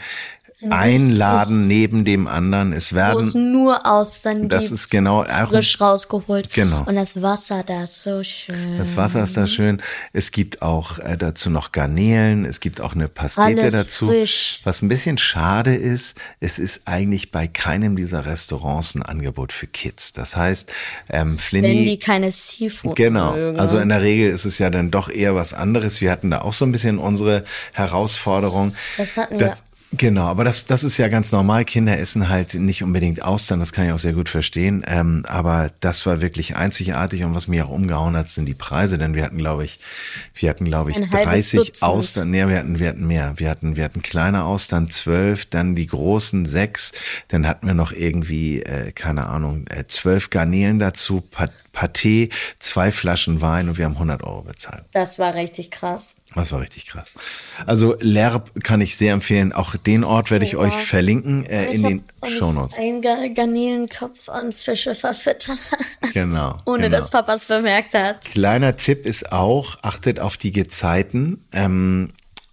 ein Laden neben dem anderen. Es Wo werden es nur Austern Das gibt, ist genau auch- frisch rausgeholt. Genau. Und das Wasser da ist so schön. Das Wasser ist da schön. Es gibt auch äh, dazu noch Garnelen. Es gibt auch eine Pastete Alles dazu. frisch. Was ein bisschen schade ist, es ist eigentlich bei keinem dieser Restaurants ein Angebot für Kids. Das heißt, ähm, Flinny... Wenn die keine Seafood Genau, mögen. also in der Regel ist es ja dann doch eher was anderes. Wir hatten da auch so ein bisschen unsere Herausforderung. Das hatten wir. Das, genau, aber das, das ist ja ganz normal. Kinder essen halt nicht unbedingt Austern, das kann ich auch sehr gut verstehen. Ähm, aber das war wirklich einzigartig und was mich auch umgehauen hat, sind die Preise, denn wir hatten, glaube ich, wir hatten, glaube ich, Ein halbes dreißig Dutzend. Austern. Nee, wir hatten, wir hatten mehr. Wir hatten, wir hatten kleine Austern, zwölf, dann die großen, sechs. Dann hatten wir noch irgendwie, äh, keine Ahnung, äh, zwölf Garnelen dazu, Pat Pâté, zwei Flaschen Wein und wir haben hundert Euro bezahlt. Das war richtig krass. Das war richtig krass. Also L'Herbe kann ich sehr empfehlen. Auch den Ort werde ich euch verlinken äh, in Ich den hab- und ich Shownotes. hab einen Ga- Garnelenkopf an Fische verfüttert. Genau. Ohne genau. dass Papa es bemerkt hat. Kleiner Tipp ist auch, achtet auf die Gezeiten. Ähm,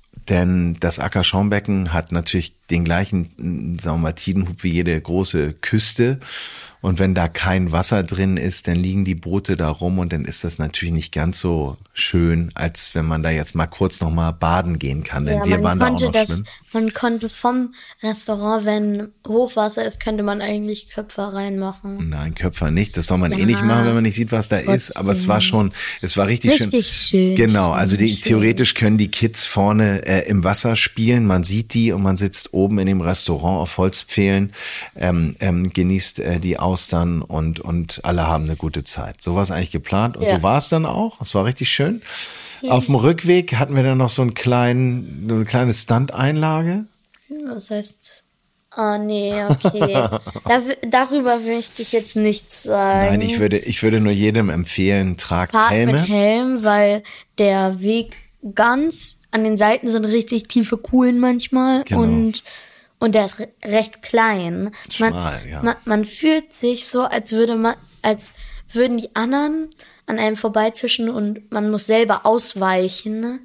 denn das Arcachon-Becken hat natürlich den gleichen, sagen wir mal, Tidenhub wie jede große Küste. Und wenn da kein Wasser drin ist, dann liegen die Boote da rum und dann ist das natürlich nicht ganz so schön, als wenn man da jetzt mal kurz noch mal baden gehen kann. Denn Ja, wir man waren da auch konnte noch das, schwimmen. man konnte vom Restaurant, wenn Hochwasser ist, könnte man eigentlich Köpfe reinmachen. Nein, Köpfer nicht. Das soll man Ja, eh nicht machen, wenn man nicht sieht, was da ist. Aber es war schon, es war richtig, Richtig schön. Genau, also die, Schön. theoretisch können die Kids vorne äh, im Wasser spielen. Man sieht die und man sitzt oben in dem Restaurant auf Holzpfählen, ähm, ähm, genießt äh, die Austern und und alle haben eine gute Zeit. So war es eigentlich geplant und Ja. so war es dann auch. Es war richtig schön. Auf dem Rückweg hatten wir dann noch so einen kleinen, so eine kleine Stunt-Einlage. Das heißt, ah nee, okay. da, darüber möchte ich jetzt nichts sagen. Nein, ich würde, ich würde nur jedem empfehlen, tragt Fahrt Helme. mit Helm, weil der Weg ganz an den Seiten sind richtig tiefe Kuhlen manchmal Genau. und und der ist re recht klein. Man, Schmal, ja. man, man fühlt sich so, als würde man, als würden die anderen an einem vorbeizischen und man muss selber ausweichen. Ne?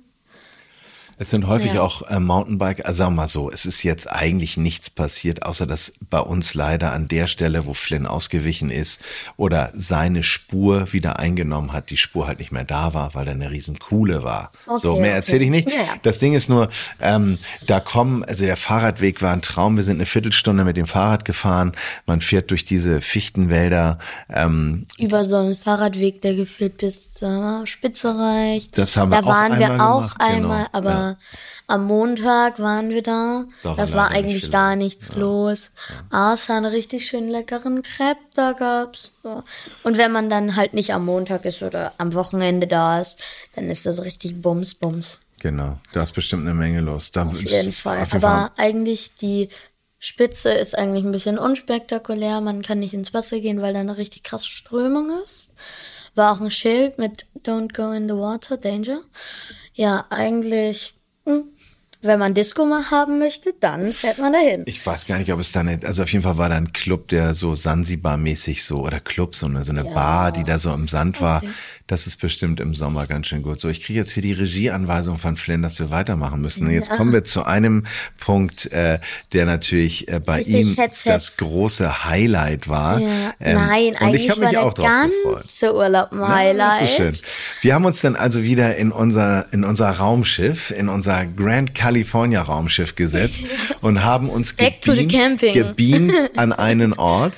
Es sind häufig Ja. auch äh, Mountainbike, also sagen wir mal so, es ist jetzt eigentlich nichts passiert, außer dass bei uns leider an der Stelle, wo Flynn ausgewichen ist oder seine Spur wieder eingenommen hat, die Spur halt nicht mehr da war, weil da eine riesen Kuhle war. Okay, so, mehr okay. erzähle ich nicht. Ja, ja. Das Ding ist nur, ähm, da kommen, also der Fahrradweg war ein Traum, wir sind eine Viertelstunde mit dem Fahrrad gefahren, man fährt durch diese Fichtenwälder, ähm, Über so einen Fahrradweg, der gefühlt bis zur Spitze reicht. Das haben wir da auch waren wir einmal auch gemacht, genau, einmal, aber ja. am Montag waren wir da. Da war das war leider nicht eigentlich viel gar los. nichts los. Außer einen richtig schön leckeren Crepe da gab's. Ja. Und wenn man dann halt nicht am Montag ist oder am Wochenende da ist, dann ist das richtig Bums, Bums. genau, da ist bestimmt eine Menge los. Da Auf ist jeden Fall. auf jeden Aber eigentlich die Spitze ist eigentlich ein bisschen unspektakulär. Man kann nicht ins Wasser gehen, weil da eine richtig krasse Strömung ist. War auch ein Schild mit Don't go in the water, danger. Ja, eigentlich, hm, wenn man Disco mal haben möchte, dann fährt man dahin. Ich weiß gar nicht, ob es da nicht, also auf jeden Fall war da ein Club, der so Sansibar-mäßig so, oder Club, so eine, so eine Ja. Bar, die da so im Sand war. Okay. Das ist bestimmt im Sommer ganz schön gut. So, ich kriege jetzt hier die Regieanweisung von Flynn, dass wir weitermachen müssen. Und jetzt Ja. kommen wir zu einem Punkt, äh, der natürlich äh, bei Richtig ihm Headsets. das große Highlight war. Ja. Ähm, Nein, und ich eigentlich habe war mich der auch drauf gefreut. ganze Urlaub ein Ja, Highlight. das ist schön. Wir haben uns dann also wieder in unser, in unser Raumschiff, in unser Grand California Raumschiff gesetzt und haben uns Back to the gebeamt, camping. gebeamt an einen Ort.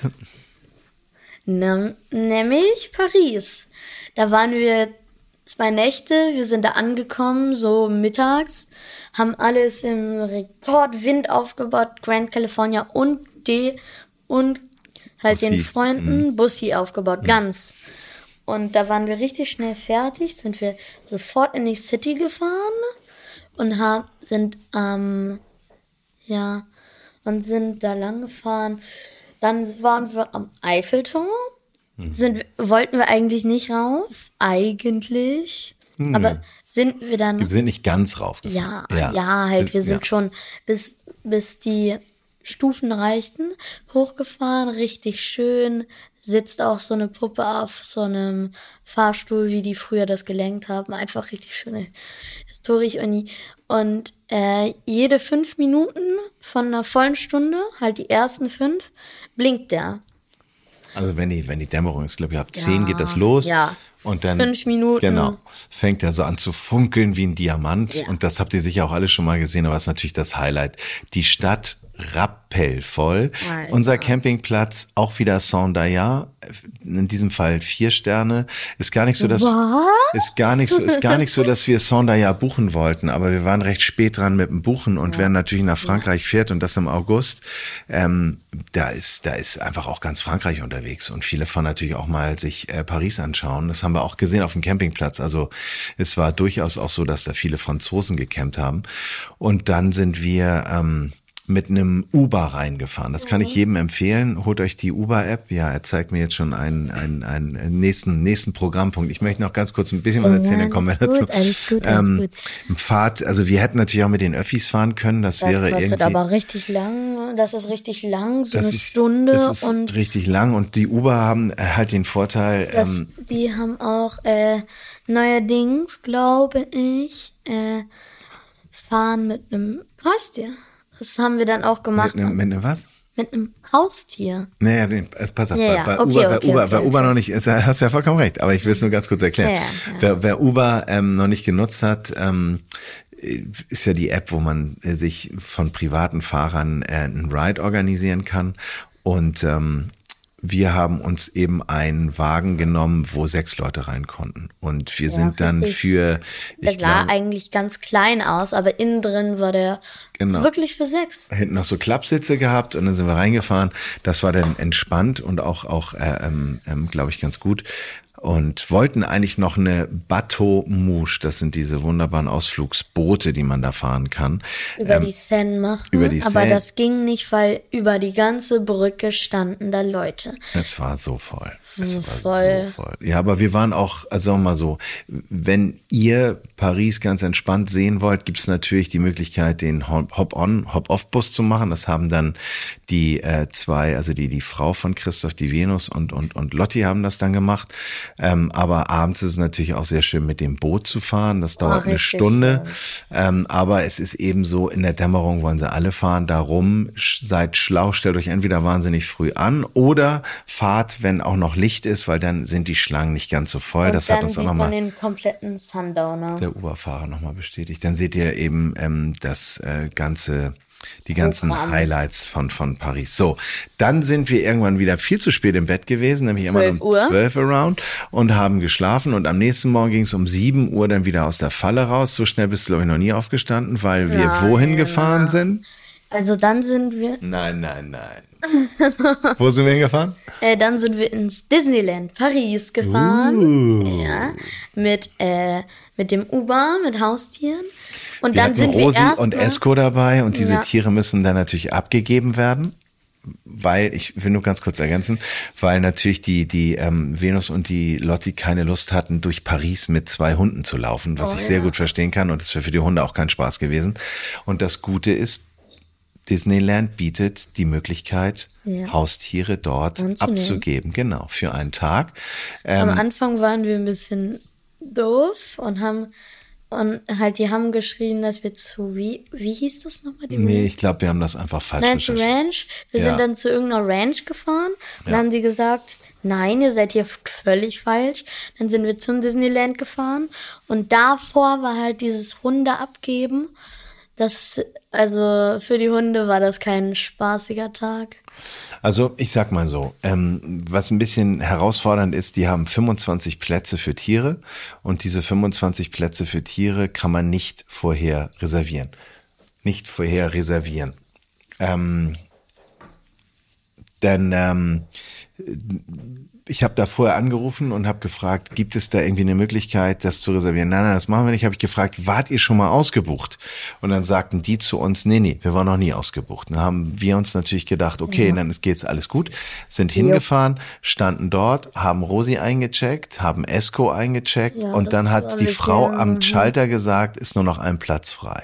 Nem- Nämlich Paris. Da waren wir zwei Nächte, wir sind da angekommen, so mittags, haben alles im Rekordwind aufgebaut, Grand California und die und halt Bussi. den Freunden Bussi aufgebaut, ganz. Und da waren wir richtig schnell fertig, sind wir sofort in die City gefahren und haben, sind, ähm, ja, und sind da lang gefahren. Dann waren wir am Eiffelturm. Sind, wir- wollten wir eigentlich nicht rauf, eigentlich. Aber sind wir dann, Wir sind nicht ganz rauf. ja, ja, halt, wir sind ja. schon bis, bis die Stufen reichten, hochgefahren, richtig schön. Sitzt auch so eine Puppe auf so einem Fahrstuhl, wie die früher das gelenkt haben. Einfach richtig schöne Historik. Und, und äh, jede fünf Minuten von einer vollen Stunde, halt die ersten fünf, blinkt der. Also wenn die, wenn die Dämmerung ist, glaube ich, ab Ja, zehn geht das los. ja. Und dann, Fünf Minuten. Genau, fängt er so an zu funkeln wie ein Diamant. Ja. Und das habt ihr sicher auch alle schon mal gesehen, aber das ist natürlich das Highlight. Die Stadt rappellvoll. Alter. Unser Campingplatz, auch wieder Saint-Dayat, in diesem Fall vier Sterne. Ist gar nicht so, dass, Was? ist gar nicht so, ist gar nicht so, dass wir Saint-Dayat buchen wollten, aber wir waren recht spät dran mit dem Buchen und wer natürlich nach Frankreich fährt und das im August, ähm, da ist, da ist einfach auch ganz Frankreich unterwegs und viele fahren natürlich auch mal sich äh, Paris anschauen. Das haben wir auch gesehen auf dem Campingplatz. Also es war durchaus auch so, dass da viele Franzosen gecampt haben. Und dann sind wir ähm, mit einem Uber reingefahren. Das kann ich jedem empfehlen. Holt euch die Uber-App. Ja, er zeigt mir jetzt schon einen, einen, einen nächsten, nächsten Programmpunkt. Ich möchte noch ganz kurz ein bisschen was erzählen, dann kommen wir alles dazu. gut, alles gut, alles ähm, gut. Fahrt, also wir hätten natürlich auch mit den Öffis fahren können. Das, Das wäre kostet irgendwie. aber richtig lang. Das ist richtig lang, so das eine ist, Stunde. das ist und richtig lang und die Uber haben äh, halt den Vorteil, das, ähm, die haben auch äh, neuerdings, glaube ich, äh, fahren mit einem, was dir? Das haben wir dann auch mit gemacht. einem, mit einem was? Mit einem Haustier? Naja, pass auf, ja, bei, bei okay, Uber, okay, bei Uber, okay, bei Uber okay. noch nicht, hast ja vollkommen recht, aber ich will es nur ganz kurz erklären. Ja, ja. Wer, wer Uber ähm, noch nicht genutzt hat, ähm, ist ja die App, wo man äh, sich von privaten Fahrern äh, einen Ride organisieren kann. Und ähm, wir haben uns eben einen Wagen genommen, wo sechs Leute rein konnten. Und wir Ja, sind dann richtig. für, Der ich sah glaube, eigentlich ganz klein aus, aber innen drin war der Genau. wirklich für sechs. hinten noch so Klappsitze gehabt und dann sind wir reingefahren. Das war dann entspannt und auch, auch äh, ähm, ähm, glaube ich, ganz gut. Und wollten eigentlich noch eine Bateau Mouche, das sind diese wunderbaren Ausflugsboote, die man da fahren kann. Über Ähm, die Seine machen, über die aber Seine. das ging nicht, weil über die ganze Brücke standen da Leute. Es war so voll. Es So war voll. so voll. Ja, aber wir waren auch, also sagen wir mal so, wenn ihr Paris ganz entspannt sehen wollt, gibt es natürlich die Möglichkeit, den Hop-on, Hop-off-Bus zu machen. Das haben dann die äh, zwei, also die die Frau von Christoph, die Venus und und und Lotti haben das dann gemacht. Ähm, aber abends ist es natürlich auch sehr schön, mit dem Boot zu fahren. Das dauert eine richtig Stunde. Ähm, aber es ist eben so, in der Dämmerung wollen sie alle fahren. Darum sch- seid schlau, stellt euch entweder wahnsinnig früh an oder fahrt, wenn auch noch Licht ist, weil dann sind die Schlangen nicht ganz so voll. Und Das dann hat uns auch sieht man nochmal den kompletten Sundowner. der Uberfahrer nochmal bestätigt. Dann seht ihr eben ähm, das äh, ganze, die ganzen Programm. Highlights von von Paris. So, dann sind wir irgendwann wieder viel zu spät im Bett gewesen, nämlich immer um zwölf Uhr. zwölf around und haben geschlafen. Und am nächsten Morgen ging es um sieben Uhr dann wieder aus der Falle raus. So schnell bist du, glaube ich, noch nie aufgestanden, weil wir Nein, wohin gefahren sind? Also dann sind wir, Nein, nein, nein. Wo sind wir hingefahren? äh, dann sind wir ins Disneyland Paris gefahren. Uh. Ja, mit, äh, mit dem Uber, mit Haustieren. Und Wir dann hatten sind Rosi wir erst und mal- Esko dabei und diese Ja. Tiere müssen dann natürlich abgegeben werden, weil, ich will nur ganz kurz ergänzen, weil natürlich die die ähm, Venus und die Lotti keine Lust hatten, durch Paris mit zwei Hunden zu laufen, was Oh, ich sehr ja. gut verstehen kann und das wäre für die Hunde auch kein Spaß gewesen. Und das Gute ist, Disneyland bietet die Möglichkeit, Ja. Haustiere dort Anzunehmen. abzugeben, genau, für einen Tag. Am Ähm, Anfang waren wir ein bisschen doof und haben und halt die haben geschrien, dass wir zu wie wie hieß das nochmal die nee, Ranch? ich glaube, wir haben das einfach falsch Nein, zu recherchiert. Ranch. Wir Ja. sind dann zu irgendeiner Ranch gefahren und Ja. haben die gesagt, nein, ihr seid hier völlig falsch. Dann sind wir zum Disneyland gefahren und davor war halt dieses Hunde abgeben. Das, also für die Hunde war das kein spaßiger Tag. Also ich sag mal so, ähm, was ein bisschen herausfordernd ist, die haben fünfundzwanzig Plätze für Tiere und diese fünfundzwanzig Plätze für Tiere kann man nicht vorher reservieren. Nicht vorher reservieren. Ähm, denn ähm, ich habe da vorher angerufen und habe gefragt, gibt es da irgendwie eine Möglichkeit, das zu reservieren? Nein, nein, das machen wir nicht. Habe ich gefragt, wart ihr schon mal ausgebucht? Und dann sagten die zu uns, nee, nee, wir waren noch nie ausgebucht. Dann haben wir uns natürlich gedacht, okay, dann geht's alles gut. Sind hingefahren, standen dort, haben Rosi eingecheckt, haben Esko eingecheckt Ja, und das dann war hat die ein Frau bisschen- am Schalter gesagt, ist nur noch ein Platz frei.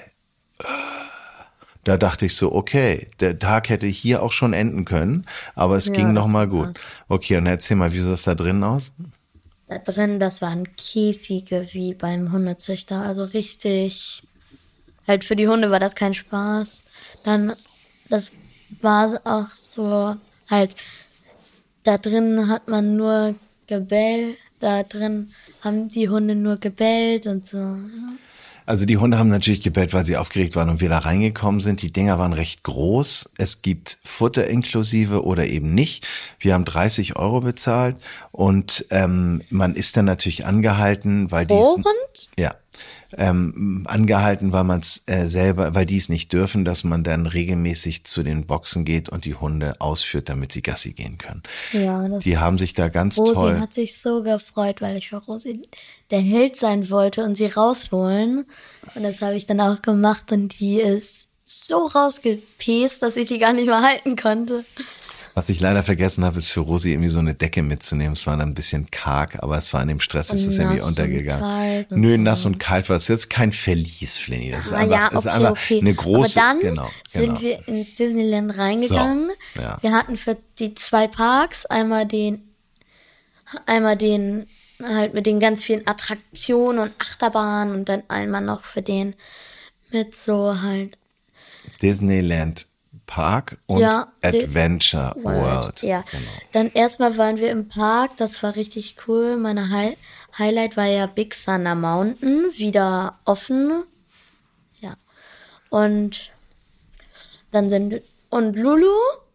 Da dachte ich so, okay, der Tag hätte hier auch schon enden können, aber es Ja, ging noch das mal war gut. krass. Okay, und erzähl mal, wie sah es da drinnen aus? Da drin, das waren Käfige wie beim Hundezüchter, also richtig, halt für die Hunde war das kein Spaß. Dann, das war auch so, halt, da drin hat man nur gebellt, da drin haben die Hunde nur gebellt und so. Ja. Also die Hunde haben natürlich gebellt, weil sie aufgeregt waren und wir da reingekommen sind. Die Dinger waren recht groß. Es gibt Futter inklusive oder eben nicht. Wir haben dreißig Euro bezahlt und ähm, man ist dann natürlich angehalten, weil die Pro es- Hund? ja ähm, angehalten, weil man es äh, selber, weil die es nicht dürfen, dass man dann regelmäßig zu den Boxen geht und die Hunde ausführt, damit sie Gassi gehen können. Ja, das Die haben sich da ganz Rosi toll. hat sich so gefreut, weil ich für Rosi der Held sein wollte und sie rausholen. Und das habe ich dann auch gemacht und die ist so rausgepest, dass ich die gar nicht mehr halten konnte. Was ich leider vergessen habe, ist für Rosi irgendwie so eine Decke mitzunehmen. Es war dann ein bisschen karg, aber es war in dem Stress, ist es irgendwie nass und untergegangen. kalt und Nö, so. nass und kalt war es jetzt kein Verlies, Flinny. Das ist Ah einfach, ja, das ist okay, einfach okay. eine große, Aber dann genau, sind genau. wir ins Disneyland reingegangen. So, ja. Wir hatten für die zwei Parks einmal den, einmal den, halt mit den ganz vielen Attraktionen und Achterbahnen und dann einmal noch für den mit so halt Disneyland Park und Ja, die- Adventure World. Ja. Genau. Dann erstmal waren wir im Park, das war richtig cool. Meine Hi- Highlight war ja Big Thunder Mountain, wieder offen. Ja. Und dann sind, und Lulu,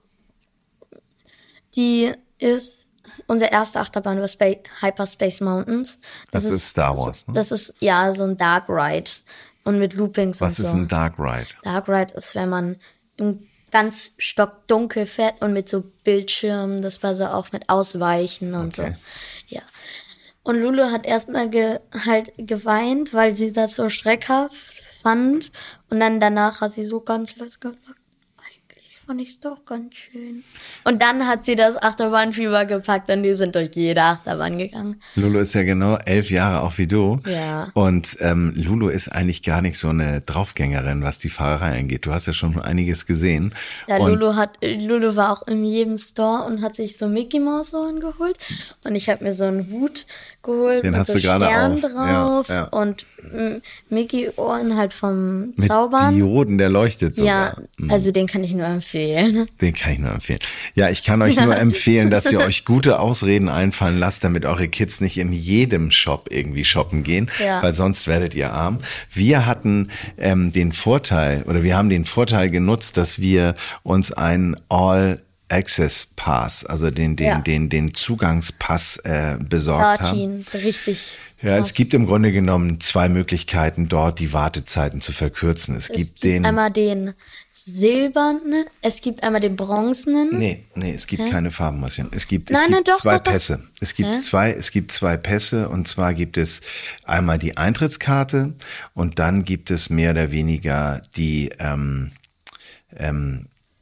die ist, unsere erste Achterbahn war Spa- Hyperspace Mountains. Das ist Star Wars, ne? Das ist, ja, so ein Dark Ride. Und mit Loopings Was und ist so. ein Dark Ride? Dark Ride ist, wenn man im ganz stockdunkel fährt und mit so Bildschirmen, das war so auch mit Ausweichen und Okay. so. Ja. Und Lulu hat erstmal ge halt geweint, weil sie das so schreckhaft fand. Und dann danach hat sie so ganz leise gesagt, eigentlich fand ich es doch ganz schön. Und dann hat sie das Achterbahnfieber gepackt und die sind durch jede Achterbahn gegangen. Lulu ist ja genau elf Jahre auch wie du. Ja. Und ähm, Lulu ist eigentlich gar nicht so eine Draufgängerin, was die Fahrerei angeht. Du hast ja schon einiges gesehen. Ja, und Lulu hat, Lulu war auch in jedem Store und hat sich so Mickey Mouse Ohren geholt. Und ich habe mir so einen Hut geholt Den mit hast so du gerade Stern auf. drauf Ja, ja. und mm, Mickey Ohren halt vom mit Zaubern. Dioden, der leuchtet Ja, sogar. Mhm. also den kann ich nur empfehlen. Den kann ich nur empfehlen. Ja, ich kann euch nur empfehlen, dass ihr euch gute Ausreden einfallen lasst, damit eure Kids nicht in jedem Shop irgendwie shoppen gehen, Ja. weil sonst werdet ihr arm. Wir hatten ähm, den Vorteil, oder wir haben den Vorteil genutzt, dass wir uns einen All Access Pass, also den den Ja. den den Zugangspass äh, besorgt haben. Platin, richtig. Ja, krass. es gibt im Grunde genommen zwei Möglichkeiten, dort die Wartezeiten zu verkürzen. Es, Es gibt gibt den einmal den silbernen, es gibt einmal den bronzenen. Nee, nee, es gibt keine Farbenmäuschen. Es gibt, Nein, es nein, gibt doch, zwei doch, doch. Pässe. Es gibt Hä? zwei, es gibt zwei Pässe, und zwar gibt es einmal die Eintrittskarte und dann gibt es mehr oder weniger die ähm, ähm,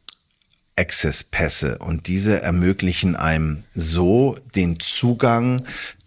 Access-Pässe, und diese ermöglichen einem so den Zugang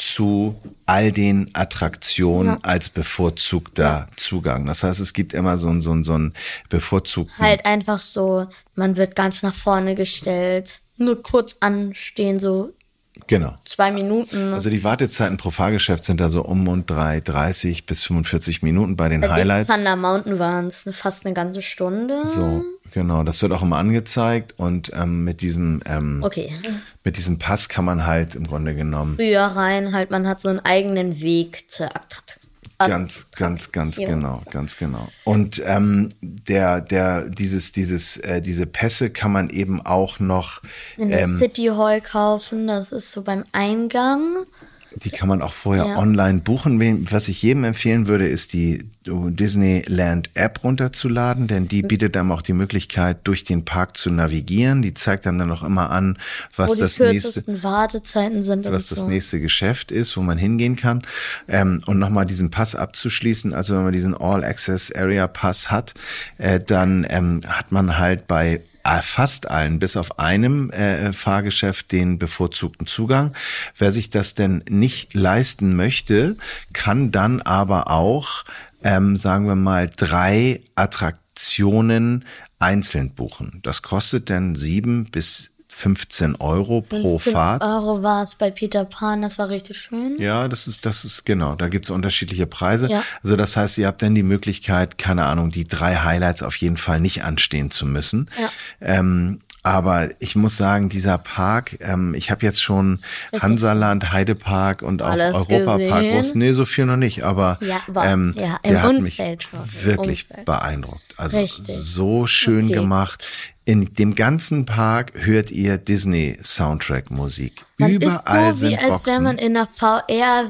zu all den Attraktionen Ja. als bevorzugter Zugang. Das heißt, es gibt immer so einen so einen, so einen bevorzugten Halt einfach so, man wird ganz nach vorne gestellt, nur kurz anstehen, so Genau. zwei Minuten. Also die Wartezeiten pro Fahrgeschäft sind da so um und drei, dreißig bis fünfundvierzig Minuten bei den Bei Big Highlights. Thunder Mountain waren es fast eine ganze Stunde. So, genau. Das wird auch immer angezeigt, und ähm, mit diesem ähm, Okay. mit diesem Pass kann man halt im Grunde genommen Früher rein, halt, man hat so einen eigenen Weg zur Attraktion. ganz, ganz, ganz genau, ganz genau. Und ähm, der, der, dieses, dieses, äh, diese Pässe kann man eben auch noch, In der ähm, City Hall kaufen, das ist so beim Eingang. die kann man auch vorher Ja. online buchen. Wen- Was ich jedem empfehlen würde, ist die Disneyland App runterzuladen, denn die bietet einem auch die Möglichkeit, durch den Park zu navigieren. Die zeigt einem dann auch immer an, was Wo die das nächste, kürzesten Wartezeiten sind und was das so. nächste Geschäft ist, wo man hingehen kann. Ähm, und nochmal diesen Pass abzuschließen, also wenn man diesen All-Access-Area-Pass hat, äh, dann ähm, hat man halt bei fast allen, bis auf einem äh, Fahrgeschäft, den bevorzugten Zugang. Wer sich das denn nicht leisten möchte, kann dann aber auch, ähm, sagen wir mal, drei Attraktionen einzeln buchen. Das kostet dann sieben bis fünfzehn Euro pro fünf Fahrt. Euro war es bei Peter Pan, das war richtig schön. Ja, das ist, das ist genau, da gibt's unterschiedliche Preise. Ja. Also das heißt, ihr habt dann die Möglichkeit, keine Ahnung, die drei Highlights auf jeden Fall nicht anstehen zu müssen. Ja. Ähm, aber ich muss sagen, dieser Park, ähm, ich habe jetzt schon Hansaland, Heidepark und auch Alles Europapark, gesehen? groß, nee, so viel noch nicht, aber Ja, aber- ähm, ja, im der hat Umfeld mich schon, im wirklich Umfeld. beeindruckt. Also Richtig. so schön Okay. gemacht. In dem ganzen Park hört ihr Disney-Soundtrack-Musik. Man Überall ist so, wie sind als Boxen. wenn man in einer V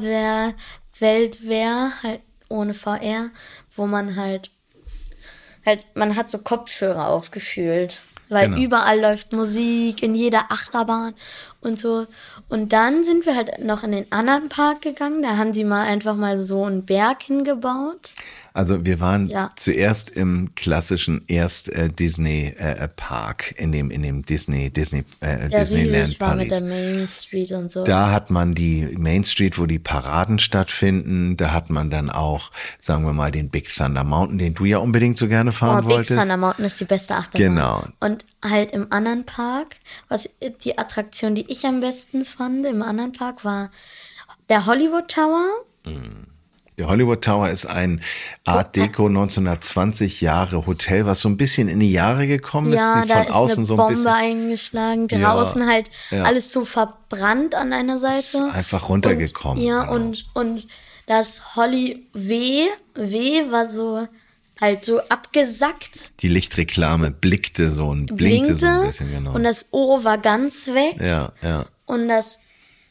R-Welt wäre, halt ohne V R, wo man halt, halt, man hat so Kopfhörer aufgefühlt. Weil Genau. überall läuft Musik, in jeder Achterbahn und so. Und dann sind wir halt noch in den anderen Park gegangen. Da haben die mal einfach mal so einen Berg hingebaut. Also wir waren Ja. zuerst im klassischen erst äh, Disney äh, Park, in dem in dem Disney Disney äh, Der Disneyland riesig war mit Paris. der Main Street und so. Da hat man die Main Street, wo die Paraden stattfinden. Da hat man dann auch, sagen wir mal, den Big Thunder Mountain, den du ja unbedingt so gerne Oh, fahren Big wolltest. Thunder Mountain ist die beste Achterbahn. Genau. Und halt im anderen Park, was die Attraktion, die ich am besten fand, im anderen Park war der Hollywood Tower. Der Hollywood Tower ist ein Art Deco neunzehnhundertzwanzig Jahre Hotel, was so ein bisschen in die Jahre gekommen ist. Ja, Sieht da von ist außen eine so ein Bombe bisschen eingeschlagen, draußen ja, halt ja. alles so verbrannt an einer Seite. Ist einfach runtergekommen. Und, ja, genau. und, und das Holly W, W war so halt so abgesackt. Die Lichtreklame blickte so und blinkte blinkte, so ein bisschen, genau. Und das O war ganz weg. Ja, ja. Und das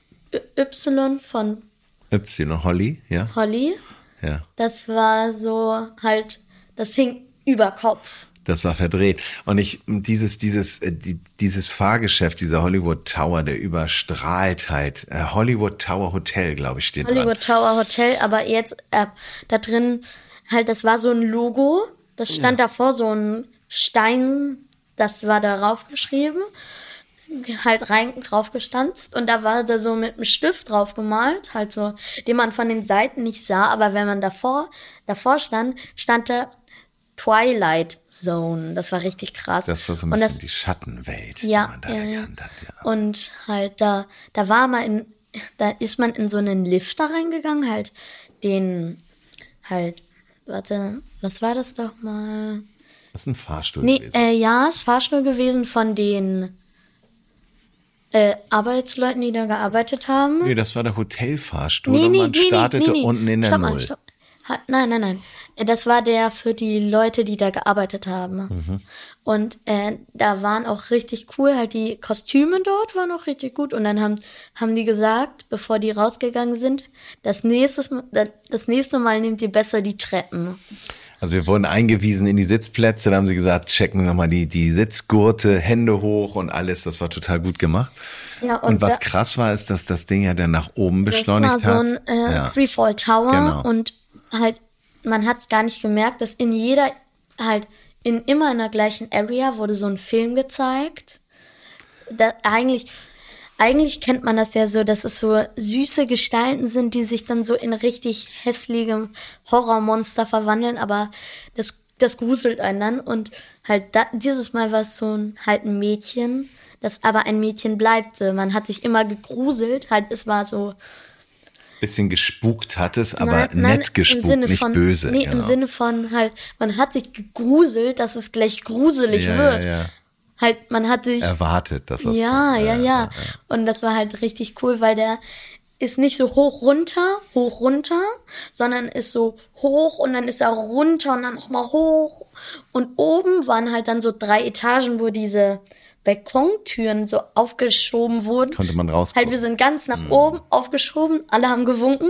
Y von Y, Holly, ja. Holly, Ja. das war so halt, das hing über Kopf. Das war verdreht. Und ich, dieses, dieses, äh, die, dieses Fahrgeschäft, dieser Hollywood Tower, der überstrahlt halt. Äh, Hollywood Tower Hotel, glaube ich, steht Hollywood dran. Tower Hotel, aber jetzt äh, da drin halt, das war so ein Logo, das stand ja. davor, so ein Stein, das war darauf geschrieben, halt rein drauf gestanzt und da war da so mit einem Stift drauf gemalt, halt so, den man von den Seiten nicht sah, aber wenn man davor, davor stand, stand da Twilight Zone. Das war richtig krass. Das war so ein und bisschen das, die Schattenwelt, ja, die man da äh, erkannt hat. Ja. Und halt da, da war man in, da ist man in so einen Lift da reingegangen, halt den, halt, warte, was war das doch mal? Das ist ein Fahrstuhl Nee, gewesen. äh, ja, ist Fahrstuhl gewesen von den äh, Arbeitsleuten, die da gearbeitet haben. Nee, das war der Hotelfahrstuhl Nee, und nee, man nee, nee, startete nee, nee. unten in der Stopp mal, Null. stopp. Ha, nein, nein, nein. Äh, Das war der für die Leute, die da gearbeitet haben. Mhm. Und äh, da waren auch richtig cool, halt die Kostüme dort waren auch richtig gut. Und dann haben, haben die gesagt, bevor die rausgegangen sind, das nächste, das nächste Mal nehmt ihr besser die Treppen. Also wir wurden eingewiesen in die Sitzplätze, da haben sie gesagt, checken nochmal die, die Sitzgurte, Hände hoch und alles, das war total gut gemacht. Ja, und, und was da, krass war, ist, dass das Ding ja dann nach oben das beschleunigt war so hat. ein äh, ja. Freefall Tower Genau. und halt, man hat es gar nicht gemerkt, dass in jeder, halt in immer in der gleichen Area wurde so ein Film gezeigt. Da, eigentlich, eigentlich kennt man das ja so, dass es so süße Gestalten sind, die sich dann so in richtig hässliche Horrormonster verwandeln, aber das, das gruselt einen dann. Und halt da, dieses Mal war es so ein, halt ein Mädchen, das aber ein Mädchen bleibte. Man hat sich immer gegruselt, halt es war so... Bisschen gespukt hat es, aber Nein, nein, nett gespukt, im Sinne nicht von, böse. Nee, genau. im Sinne von halt, man hat sich gegruselt, dass es gleich gruselig ja, wird. Ja, ja. Halt, man hat sich... Erwartet, dass das Ja, kommt. ja, ja, ja. Und das war halt richtig cool, weil der ist nicht so hoch runter, hoch runter, sondern ist so hoch und dann ist er runter und dann nochmal hoch. Und oben waren halt dann so drei Etagen, wo diese Balkontüren so aufgeschoben wurden. Konnte man rausgucken. Halt, wir sind ganz nach mhm. oben aufgeschoben, alle haben gewunken.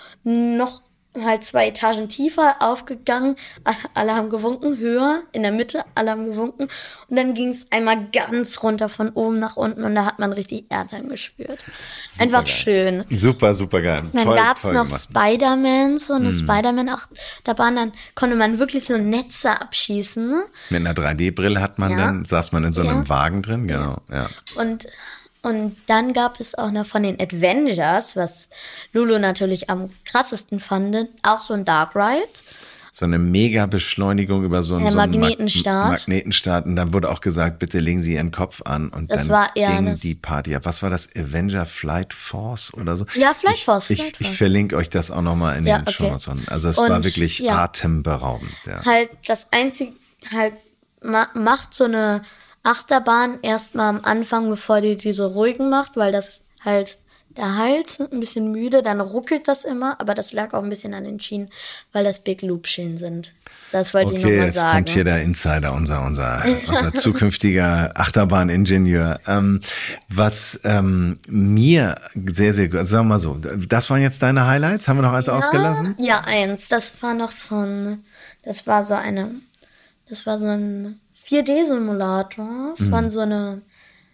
Noch halt zwei Etagen tiefer aufgegangen, alle haben gewunken, höher, in der Mitte, alle haben gewunken. Und dann ging es einmal ganz runter von oben nach unten und da hat man richtig Erdheim gespürt. Super Einfach geil. schön. Super, super geil. Dann toll, gab's toll noch gemacht. Spider-Man, so eine Mhm. Spider-Man-Achterbahn, dann konnte man wirklich so Netze abschießen. Ne? Mit einer drei D Brille hat man Ja. dann, saß man in so einem Ja. Wagen drin, genau. Ja. Und, und dann gab es auch noch von den Avengers, was Lulu natürlich am krassesten fand, auch so ein Dark Ride. So eine Mega-Beschleunigung über so einen, Ja, so einen Magnetenstart. Mag- Magnetenstart. Und dann wurde auch gesagt, bitte legen Sie Ihren Kopf an. Und Das dann war eher ging das- die Party ab. Was war das? Avenger Flight Force oder so? Ja, Flight Force, Ich, Flight ich, ich Force. verlinke euch das auch nochmal in Ja, den okay. Shownotes. Also es Und, war wirklich ja. atemberaubend. Ja. Halt das einzige, halt ma macht so eine Achterbahn erstmal am Anfang, bevor die diese ruhigen macht, weil das halt der Hals ein bisschen müde, dann ruckelt das immer, aber das lag auch ein bisschen an den Schienen, weil das Big Loop Schienen sind. Das wollte ich Okay, nochmal jetzt sagen. kommt hier der Insider, unser, unser, unser zukünftiger Achterbahn-Ingenieur. Ähm, was ähm, mir sehr, sehr gut, also sagen wir mal so, das waren jetzt deine Highlights? Haben wir noch eins ausgelassen? Ja, eins. Das war noch so ein, das war so eine, das war so ein vier D-Simulator von so eine,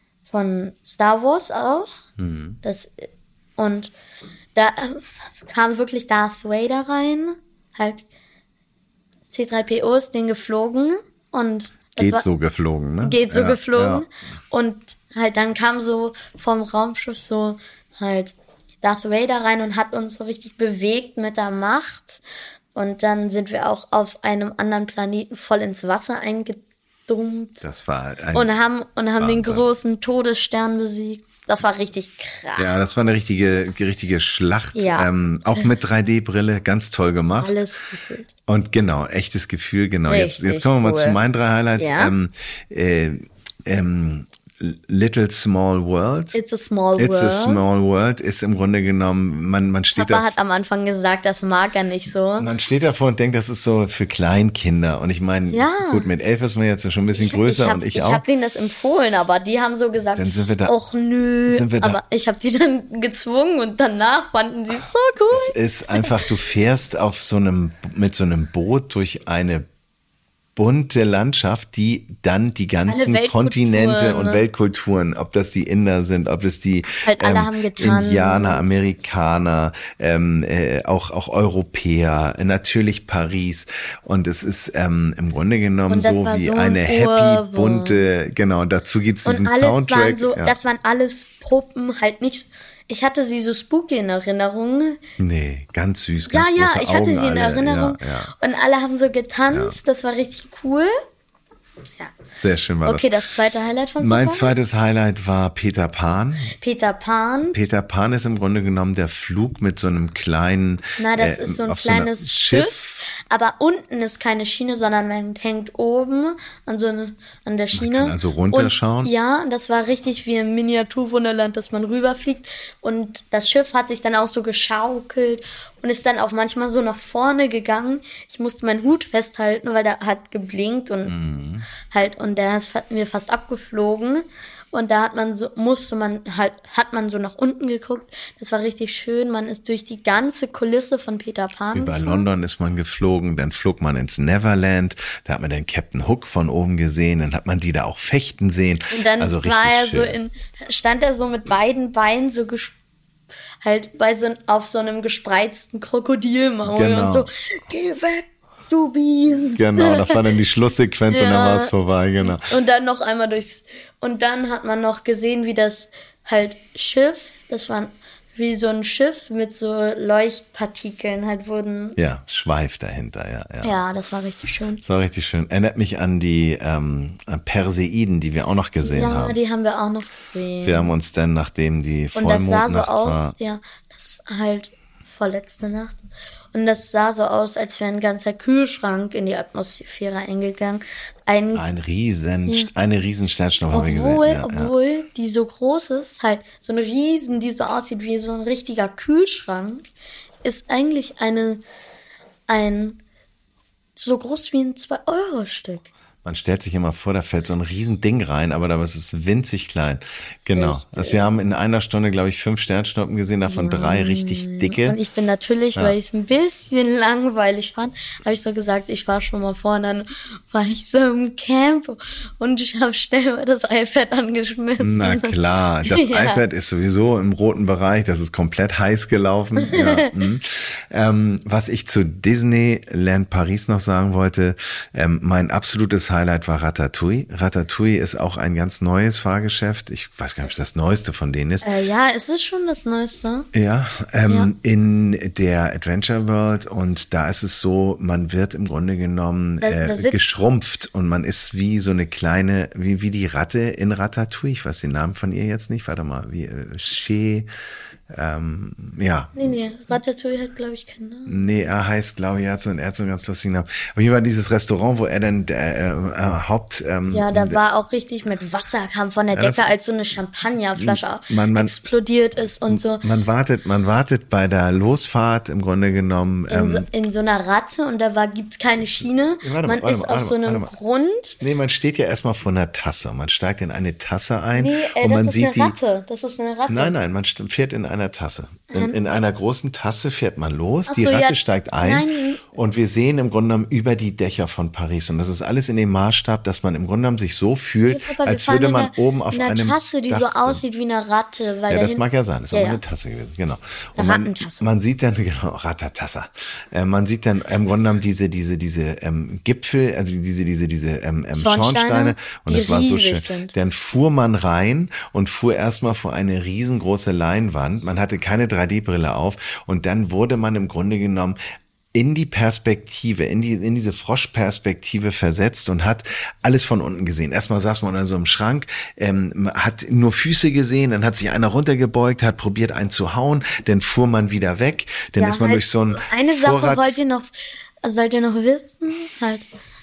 von Star Wars auch. Mhm. Das, und da äh, kam wirklich Darth Vader rein, halt C drei P O ist den geflogen und das Geht war, so geflogen, ne? geht so Ja, geflogen. ja. Und halt dann kam so vom Raumschiff so halt Darth Vader rein und hat uns so richtig bewegt mit der Macht. Und dann sind wir auch auf einem anderen Planeten voll ins Wasser eingedummt Das war ein und haben, und haben den Wahnsinn. großen Todesstern besiegt. Das war richtig krass. Ja, das war eine richtige, richtige Schlacht. Ja. Ähm, auch mit drei D-Brille, ganz toll gemacht. Alles gefühlt. Und genau, echtes Gefühl, genau. Jetzt, Richtig jetzt kommen wir mal cool. zu meinen drei Highlights. Ja. Ähm, äh, ähm, Little Small World. It's a small It's a world. Small World ist im Grunde genommen, man, man steht Papa da. hat am Anfang gesagt, das mag er nicht so. Man steht davor und denkt, das ist so für Kleinkinder. Und ich meine, Ja. gut, mit elf ist man jetzt schon ein bisschen größer ich hab, und ich, ich auch. habe denen das empfohlen, aber die haben so gesagt, Dann sind wir da- och nö, sind wir da- aber ich habe die dann gezwungen und danach fanden sie es so cool. Es ist einfach, du fährst auf so einem, mit so einem Boot durch eine bunte Landschaft, die dann die ganzen Weltkulturen, Kontinente und ne? Weltkulturen, ob das die Inder sind, ob es die Halt alle haben getanzt. Indianer, Amerikaner, ähm, äh, auch auch Europäer, natürlich Paris, und es ist ähm, im Grunde genommen Und das so war wie so ein eine happy Ohrwurm. bunte, genau, dazu gibt's Und diesen alles waren Soundtrack. so, ja. das waren alles Puppen, halt nicht. Ich hatte sie so spooky in Erinnerung. Nee, ganz süß, Ja, ganz ja, große ich hatte Augen sie in alle. Erinnerung. Ja, ja. Und alle haben so getanzt, das war richtig cool. Ja. Sehr schön war Okay, das. das zweite Highlight von Mein Papa? zweites Highlight war Peter Pan. Peter Pan. Peter Pan ist im Grunde genommen der Flug mit so einem kleinen Na, das äh, ist so ein auf so einer kleines Schiff. Aber unten ist keine Schiene, sondern man hängt oben an so eine, an der Schiene. kann also runterschauen. Und, ja, das war richtig wie im Miniaturwunderland, dass man rüberfliegt. Und das Schiff hat sich dann auch so geschaukelt und ist dann auch manchmal so nach vorne gegangen. Ich musste meinen Hut festhalten, weil der hat geblinkt und Mhm. halt, und der ist fa- mir fast abgeflogen. Und da hat man so, musste man halt, hat man so nach unten geguckt. Das war richtig schön. Man ist durch die ganze Kulisse von Peter Pan Über gefahren. London ist man geflogen, dann flog man ins Neverland, da hat man den Captain Hook von oben gesehen, dann hat man die da auch fechten sehen. Und dann also richtig war er schön. so in, stand er so mit beiden Beinen so ges halt bei so auf so einem gespreizten Krokodilmaul Genau. und so, geh weg, du Biest. Genau, das war dann die Schlusssequenz und dann Ja. war es vorbei, genau. Und dann noch einmal durchs, und dann hat man noch gesehen, wie das halt Schiff, das war wie so ein Schiff mit so Leuchtpartikeln halt wurden. Ja, Schweif dahinter, ja, ja. Ja, das war richtig schön. Das war richtig schön. Erinnert mich an die ähm, Perseiden, die wir auch noch gesehen Ja, haben. die haben wir auch noch gesehen. Wir haben uns dann, nachdem die Und das sah Vollmondnacht so aus, war, ja, das halt vorletzte Nacht. Und das sah so aus, als wäre ein ganzer Kühlschrank in die Atmosphäre eingegangen. Ein, ein riesen, Ja. eine riesen Sternschnuppe haben wir gesehen. obwohl, Ja, ja. obwohl die so groß ist, halt so eine Riesen, die so aussieht wie so ein richtiger Kühlschrank, ist eigentlich eine, ein, so groß wie ein zwei Euro Stück. Man stellt sich immer vor, da fällt so ein riesen Ding rein, aber da ist es winzig klein. Genau. Richtig. Also wir haben in einer Stunde, glaube ich, fünf Sternschnuppen gesehen, davon drei richtig dicke. Und ich bin natürlich, weil ich es ein bisschen langweilig fand, habe ich so gesagt, ich war schon mal vorne, dann war ich so im Camp und ich habe schnell mal das iPad angeschmissen. Na klar, das Ja. iPad ist sowieso im roten Bereich, das ist komplett heiß gelaufen. Ja, mhm. ähm, was ich zu Disneyland Paris noch sagen wollte, ähm, mein absolutes Highlight war Ratatouille. Ratatouille ist auch ein ganz neues Fahrgeschäft. Ich weiß gar nicht, ob es das neueste von denen ist. Äh, ja, es ist schon das Neueste. Ja, ähm, in der Adventure World, und da ist es so, man wird im Grunde genommen Da- da äh, sitzt- geschrumpft und man ist wie so eine kleine, wie, wie die Ratte in Ratatouille. Ich weiß den Namen von ihr jetzt nicht, warte mal, wie äh, Che, ähm, ja. Nee, nee, Ratatouille hat, glaube ich, keinen Namen. Nee, er heißt, glaube ich, er hat so, er hat so einen ganz lustigen Namen. Auf jeden Fall dieses Restaurant, wo er dann der äh, äh, Haupt... Ähm, Ja, da war auch richtig mit Wasser, kam von der Ja, das- Decke, als so eine Champagnerflasche Man- man- explodiert ist und so. man wartet, man wartet bei der Losfahrt im Grunde genommen. In, Ähm, so, in so einer Ratte und da war, gibt's keine Schiene. Ja, warte mal, man warte ist mal, auf warte so mal, einem warte mal. Grund. Nee, man steht ja erstmal vor einer Tasse. Man steigt in eine Tasse ein Nee, äh, und das man ist sieht eine die. Ratte. Das ist eine Ratte. Nein, nein, man st- fährt in einer Tasse. In, in einer großen Tasse fährt man los, Ach die so, Ratte ja. steigt ein Nein. und wir sehen im Grunde genommen über die Dächer von Paris. Und das ist alles in dem Maßstab, dass man im Grunde genommen sich so fühlt, Ja, Papa, wir als fahren würde in man einer- oben auf in einer einem Tasse, die Dach so sitzen. aussieht wie eine Ratte. Weil Ja, das dahin- mag ja sein. Das ist Ja, aber ja. eine Tasse gewesen, genau. Eine man, Rattentasse. man sieht dann, genau, Ratatassa. Äh, man sieht dann im Grunde genommen diese, diese, diese ähm, Gipfel, also diese, diese, diese ähm, ähm, Schornsteine, Schornsteine. Und die das war so riesig schön. sind. Dann fuhr man rein und fuhr erstmal vor eine riesengroße Leinwand. Man hatte keine drei D Brille auf und dann wurde man im Grunde genommen in die Perspektive, in die in diese Froschperspektive versetzt und hat alles von unten gesehen. Erstmal saß man unter so einem Schrank, ähm, hat nur Füße gesehen, dann hat sich einer runtergebeugt, hat probiert einen zu hauen, dann fuhr man wieder weg, dann Ja, ist man halt durch so ein Eine Sache Vorrats- wollt ihr noch, sollt ihr noch wissen, halt,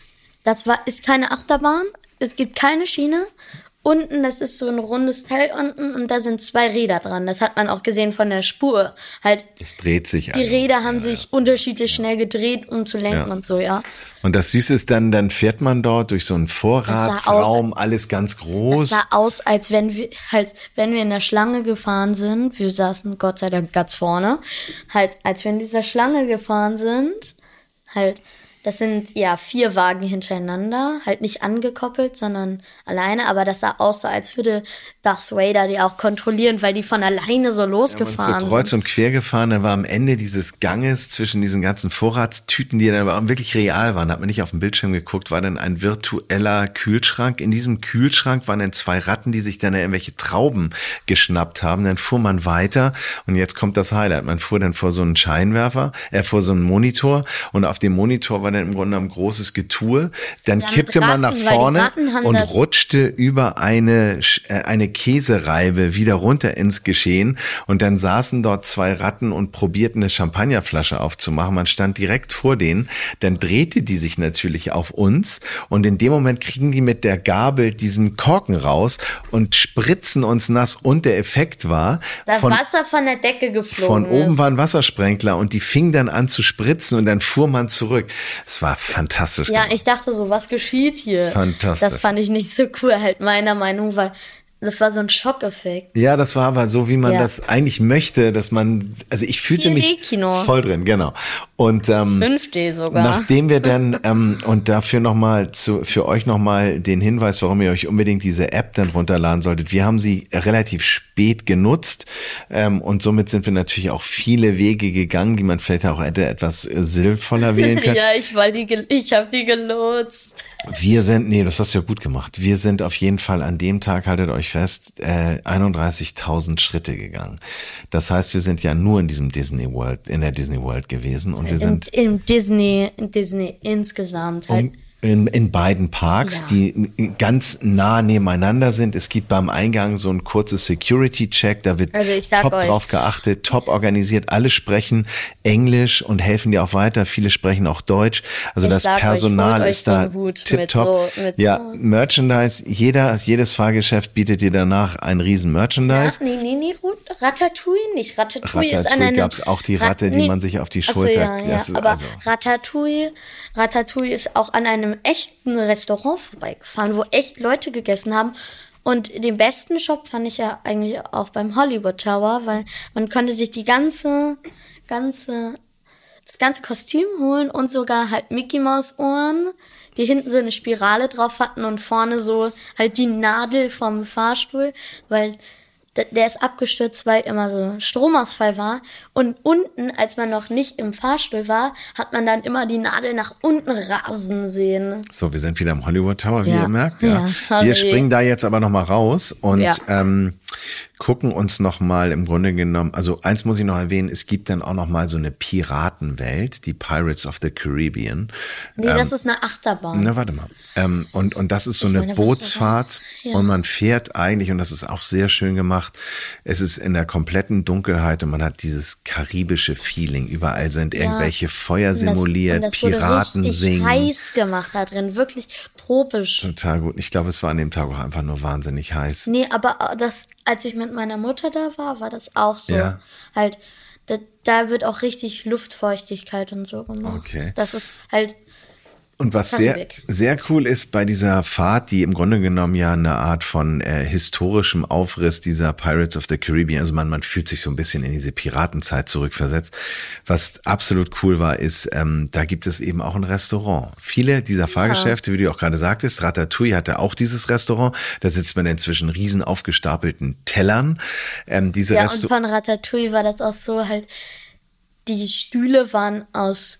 das war, ist keine Achterbahn, es gibt keine Schiene. Unten, das ist so ein rundes Teil unten und da sind zwei Räder dran. Das hat man auch gesehen von der Spur. Halt, Es dreht sich die also. Räder haben Ja, sich unterschiedlich schnell gedreht, um zu lenken Ja. und so, ja. Und das Süße ist dann, dann fährt man dort durch so einen Vorratsraum, alles ganz Es groß. sah aus, als wenn wir halt, wenn wir in der Schlange gefahren sind, wir saßen Gott sei Dank ganz vorne, halt, als wir in dieser Schlange gefahren sind, halt, das sind ja vier Wagen hintereinander, halt nicht angekoppelt, sondern alleine, aber das sah aus so, als würde Darth Vader die auch kontrollieren, weil die von alleine so Man ist losgefahren so kreuz sind. und quer gefahren, dann war am Ende dieses Ganges zwischen diesen ganzen Vorratstüten, die dann aber wirklich real waren, hat man nicht auf den Bildschirm geguckt, war dann ein virtueller Kühlschrank. In diesem Kühlschrank waren dann zwei Ratten, die sich dann irgendwelche Trauben geschnappt haben. Dann fuhr man weiter und jetzt kommt das Highlight. Man fuhr dann vor so einen Scheinwerfer, äh, vor so einen Monitor und auf dem Monitor war dann im Grunde ein großes Getue. Dann Ja, mit kippte man nach Ratten, weil die vorne Ratten haben und das- rutschte über eine, Sch- äh, eine Käsereibe wieder runter ins Geschehen und dann saßen dort zwei Ratten und probierten eine Champagnerflasche aufzumachen. Man stand direkt vor denen, dann drehte die sich natürlich auf uns und in dem Moment kriegen die mit der Gabel diesen Korken raus und spritzen uns nass und der Effekt war, Da von, Wasser von der Decke geflogen von oben ist. war ein Wassersprenkler und die fingen dann an zu spritzen und dann fuhr man zurück. Es war fantastisch. Ja, gemacht. ich dachte so, was geschieht hier? Fantastisch. Das fand ich nicht so cool, halt meiner Meinung, weil das war so ein Schockeffekt. Ja, das war aber so, wie man Ja. das eigentlich möchte, dass man, also ich fühlte mich vier D-Kino. voll drin, genau. Und ähm, fünf D sogar. nachdem wir dann, ähm, und dafür nochmal zu, für euch nochmal den Hinweis, warum ihr euch unbedingt diese App dann runterladen solltet. Wir haben sie relativ spät genutzt ähm, und somit sind wir natürlich auch viele Wege gegangen, die man vielleicht auch hätte etwas äh, sinnvoller wählen können. Ja, ich war die, gel- ich habe die gelotst. Wir sind, nee, das hast du ja gut gemacht. Wir sind auf jeden Fall an dem Tag, haltet euch fest, äh, einunddreißigtausend Schritte gegangen. Das heißt, wir sind ja nur in diesem Disney World, in der Disney World gewesen und wir In, sind in Disney, in Disney insgesamt halt. um, in, in beiden Parks, Ja. die ganz nah nebeneinander sind. Es gibt beim Eingang so ein kurzes Security-Check, da wird Also ich sag top euch. drauf geachtet, top organisiert. Alle sprechen Englisch und helfen dir auch weiter. Viele sprechen auch Deutsch. Also Ich das sag euch, Personal holt euch ist so da einen Hut mit tipptopp. so- mit Ja, so- Merchandise, jeder, jedes Fahrgeschäft bietet dir danach ein riesen Merchandise. Ach, nee, nee, nee, Ru- Ratatouille nicht. Ratatouille, ist an Ratatouille einer... gab's auch die Ratte, die man sich auf die Ach so, Schulter- ja, ja. das ist Aber also- Ratatouille, Ratatouille ist auch an einem echten Restaurant vorbeigefahren, wo echt Leute gegessen haben. Und den besten Shop fand ich ja eigentlich auch beim Hollywood Tower, weil man konnte sich die ganze, ganze, das ganze Kostüm holen und sogar halt Mickey Maus Ohren, die hinten so eine Spirale drauf hatten und vorne so halt die Nadel vom Fahrstuhl, weil d- der ist abgestürzt, weil immer so Stromausfall war. Und unten, als man noch nicht im Fahrstuhl war, hat man dann immer die Nadel nach unten rasen sehen. So, wir sind wieder im Hollywood Tower, wie Ja. ihr merkt. Ja. Ja, sorry. Wir springen da jetzt aber nochmal raus und Ja. ähm, gucken uns nochmal im Grunde genommen, also eins muss ich noch erwähnen, es gibt dann auch nochmal so eine Piratenwelt, die Pirates of the Caribbean. Nee, das ist eine Achterbahn. Na, warte mal. Ähm, und, und das ist so Ich eine meine, was war Bootsfahrt das? Ja. und man fährt eigentlich, und das ist auch sehr schön gemacht, es ist in der kompletten Dunkelheit und man hat dieses karibische Feeling. Überall sind irgendwelche Feuer Und das- simuliert, und das wurde Piraten richtig singen. heiß gemacht da drin, wirklich tropisch. Total gut. Ich glaube, es war an dem Tag auch einfach nur wahnsinnig heiß. Nee, aber das, als ich mit meiner Mutter da war, war das auch so. Ja. Halt, da, da wird auch richtig Luftfeuchtigkeit und so gemacht. Okay. Das ist halt, Und was sehr, Karibik. sehr cool ist bei dieser Fahrt, die im Grunde genommen ja eine Art von äh, historischem Aufriss dieser Pirates of the Caribbean, also man, man fühlt sich so ein bisschen in diese Piratenzeit zurückversetzt. Was absolut cool war, ist, ähm, da gibt es eben auch ein Restaurant. Viele dieser Fahrgeschäfte, wie du auch gerade sagtest, Ratatouille hatte auch dieses Restaurant. Da sitzt man inzwischen riesen aufgestapelten Tellern. Ähm, diese ja, und Restaurant. von Ratatouille war das auch so halt, die Stühle waren aus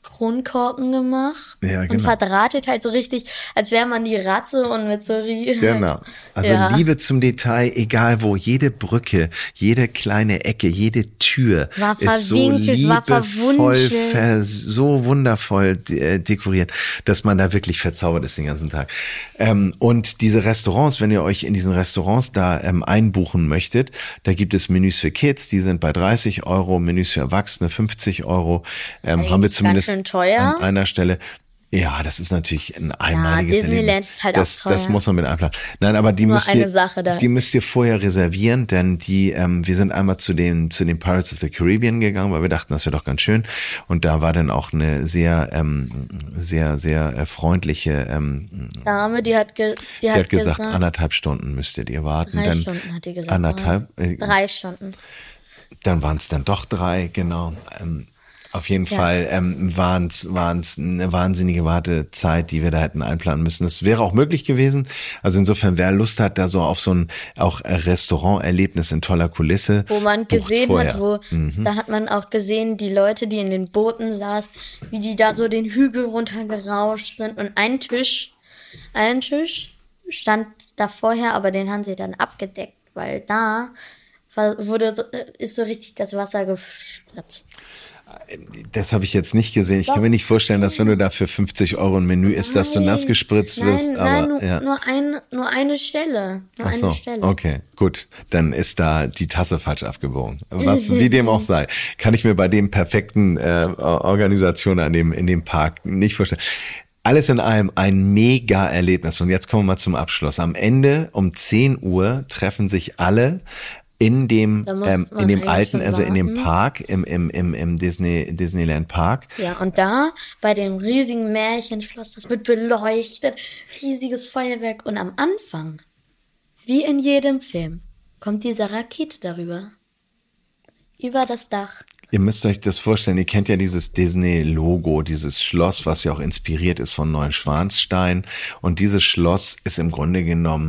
Kronkorken gemacht Ja, und genau. verdrahtet halt so richtig, als wäre man die Ratte und mit so rie- Genau. Also Ja. Liebe zum Detail, egal wo, jede Brücke, jede kleine Ecke, jede Tür War ist so verwinkelt, war liebevoll, verwunschelt. ver, so wundervoll äh, dekoriert, dass man da wirklich verzaubert ist den ganzen Tag. Ähm, und diese Restaurants, wenn ihr euch in diesen Restaurants da ähm, einbuchen möchtet, da gibt es Menüs für Kids, die sind bei dreißig Euro, Menüs für Erwachsene fünfzig Euro, ähm, haben wir Eigentlich zumindest ganz schön teuer. an einer Stelle. Ja, das ist natürlich ein einmaliges Disneyland Erlebnis. ist halt das, auch teuer. das muss man mit einplanen. Nein, aber die Nur müsst eine ihr, Sache da. die müsst ihr vorher reservieren, denn die, ähm, wir sind einmal zu den zu den Pirates of the Caribbean gegangen, weil wir dachten, das wäre doch ganz schön. Und da war dann auch eine sehr, ähm, sehr, sehr äh, freundliche. Ähm, Dame, die hat, ge, die die hat, hat gesagt, anderthalb Stunden müsst ihr warten. drei dann Stunden hat die gesagt. anderthalb. oder? Äh, Drei Stunden. Dann waren es dann doch drei, genau. Ähm, auf jeden Ja. Fall ähm, waren es eine wahnsinnige Wartezeit, die wir da hätten einplanen müssen. Das wäre auch möglich gewesen. Also insofern, wer Lust hat, da so auf so ein auch Restauranterlebnis in toller Kulisse, Wo man bucht gesehen vorher. hat, wo, da hat man auch gesehen, die Leute, die in den Booten saßen, wie die da so den Hügel runtergerauscht sind und ein Tisch, ein Tisch stand da vorher, aber den haben sie dann abgedeckt, weil da war, wurde so, ist so richtig das Wasser gespritzt. Das habe ich jetzt nicht gesehen. Ich kann mir nicht vorstellen, dass wenn du da für fünfzig Euro ein Menü isst, dass du nass gespritzt nein, wirst. Nein, aber nur, ja. nur, ein, nur eine Stelle. Nur Ach so, eine Stelle. okay, gut. Dann ist da die Tasse falsch abgebogen. Was, wie dem auch sei, kann ich mir bei dem perfekten äh, Organisation an dem in dem Park nicht vorstellen. Alles in allem ein Mega-Erlebnis. Und jetzt kommen wir mal zum Abschluss. Am Ende um zehn Uhr treffen sich alle in dem Da muss ähm, man in dem eigentlich alten, schon also in dem warten. Park, im im im im Disney Disneyland Park. Ja, und da bei dem riesigen Märchenschloss, das wird beleuchtet, riesiges Feuerwerk. Und am Anfang, wie in jedem Film, kommt diese Rakete darüber. Über das Dach. Ihr müsst euch das vorstellen, ihr kennt ja dieses Disney-Logo, dieses Schloss, was ja auch inspiriert ist von Neuschwanstein. Und dieses Schloss ist im Grunde genommen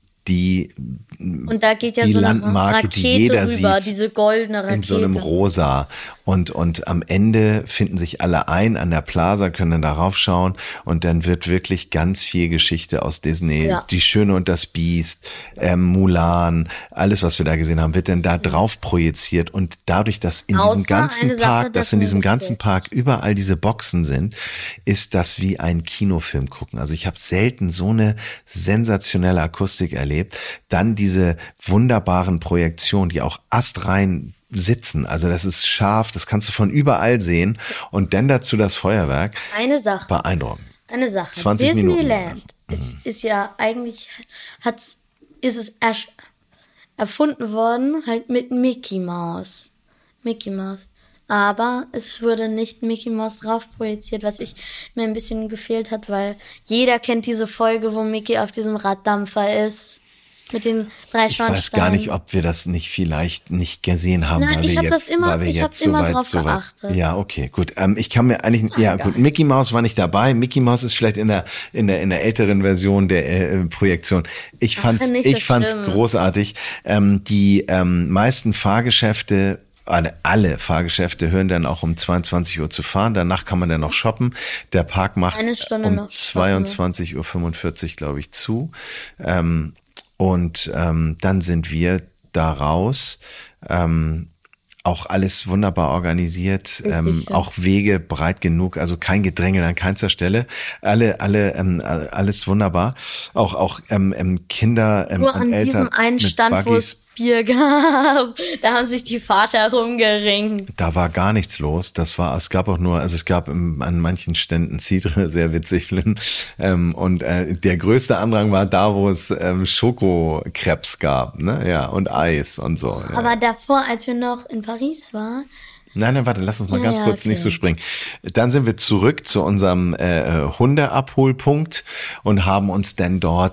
die, Und da geht ja die so eine Landmarke, Rakete die jeder rüber, sieht, diese goldene Rakete. in so einem Rosa. Und, und am Ende finden sich alle ein an der Plaza, können dann darauf schauen und dann wird wirklich ganz viel Geschichte aus Disney, Ja. Die Schöne und das Biest, ähm, Mulan, alles, was wir da gesehen haben, wird dann da drauf projiziert und dadurch, dass in Außer diesem ganzen eine Sache, Park, dass das in mir diesem gefällt. ganzen Park überall diese Boxen sind, ist das wie ein Kinofilm gucken. Also ich habe selten so eine sensationelle Akustik erlebt. Dann diese wunderbaren Projektionen, die auch astrein sitzen. Also das ist scharf, das kannst du von überall sehen. Und dann dazu das Feuerwerk. Eine Sache. Beeindruckend. Eine Sache. zwanzig Minuten. Disneyland ist, ist ja eigentlich, hat's, ist es ersch- erfunden worden, halt mit Mickey Mouse. Mickey Mouse. Aber es wurde nicht Mickey Mouse drauf projiziert, was ich mir ein bisschen gefehlt hat, weil jeder kennt diese Folge, wo Mickey auf diesem Raddampfer ist. Mit den drei Ich Schornsteinen. weiß gar nicht, ob wir das nicht vielleicht nicht gesehen haben, Nein, weil ich wir hab jetzt, das immer- weil wir ich hab jetzt so immer weit, drauf so weit. geachtet. Ja, okay, gut. Ähm, ich kann mir eigentlich, ja egal. gut, Mickey Mouse war nicht dabei. Mickey Mouse ist vielleicht in der in der in der älteren Version der äh, Projektion. Ich fand's, nicht so ich fand's schlimm. großartig. Ähm, die ähm, meisten Fahrgeschäfte Alle, alle Fahrgeschäfte hören dann auch um zweiundzwanzig Uhr zu fahren. Danach kann man dann noch shoppen. Der Park macht Eine Stunde um noch shoppen. zweiundzwanzig Uhr fünfundvierzig, glaube ich, zu. Ähm, und ähm, dann sind wir da raus. Ähm, auch alles wunderbar organisiert, ähm, schön. auch Wege breit genug, also kein Gedränge an keinster Stelle. Alle, alle, ähm, alles wunderbar. Auch, auch ähm, ähm, Kinder ähm, Nur und an Eltern diesem einen mit Stand, wo Buggies. es Bier gab. Da haben sich die Vater rumgeringt. Da war gar nichts los. Das war, es gab auch nur, also es gab im, an manchen Ständen Cidre, sehr witzig, Flynn. Ähm, und äh, der größte Andrang war da, wo es ähm, Schokokrebs gab, ne, ja, und Eis und so. Ja. Aber davor, als wir noch in Paris waren, Nein, nein, warte, lass uns mal Ja, ganz ja, kurz okay. nicht so springen. Dann sind wir zurück zu unserem äh, Hundeabholpunkt und haben uns dann dort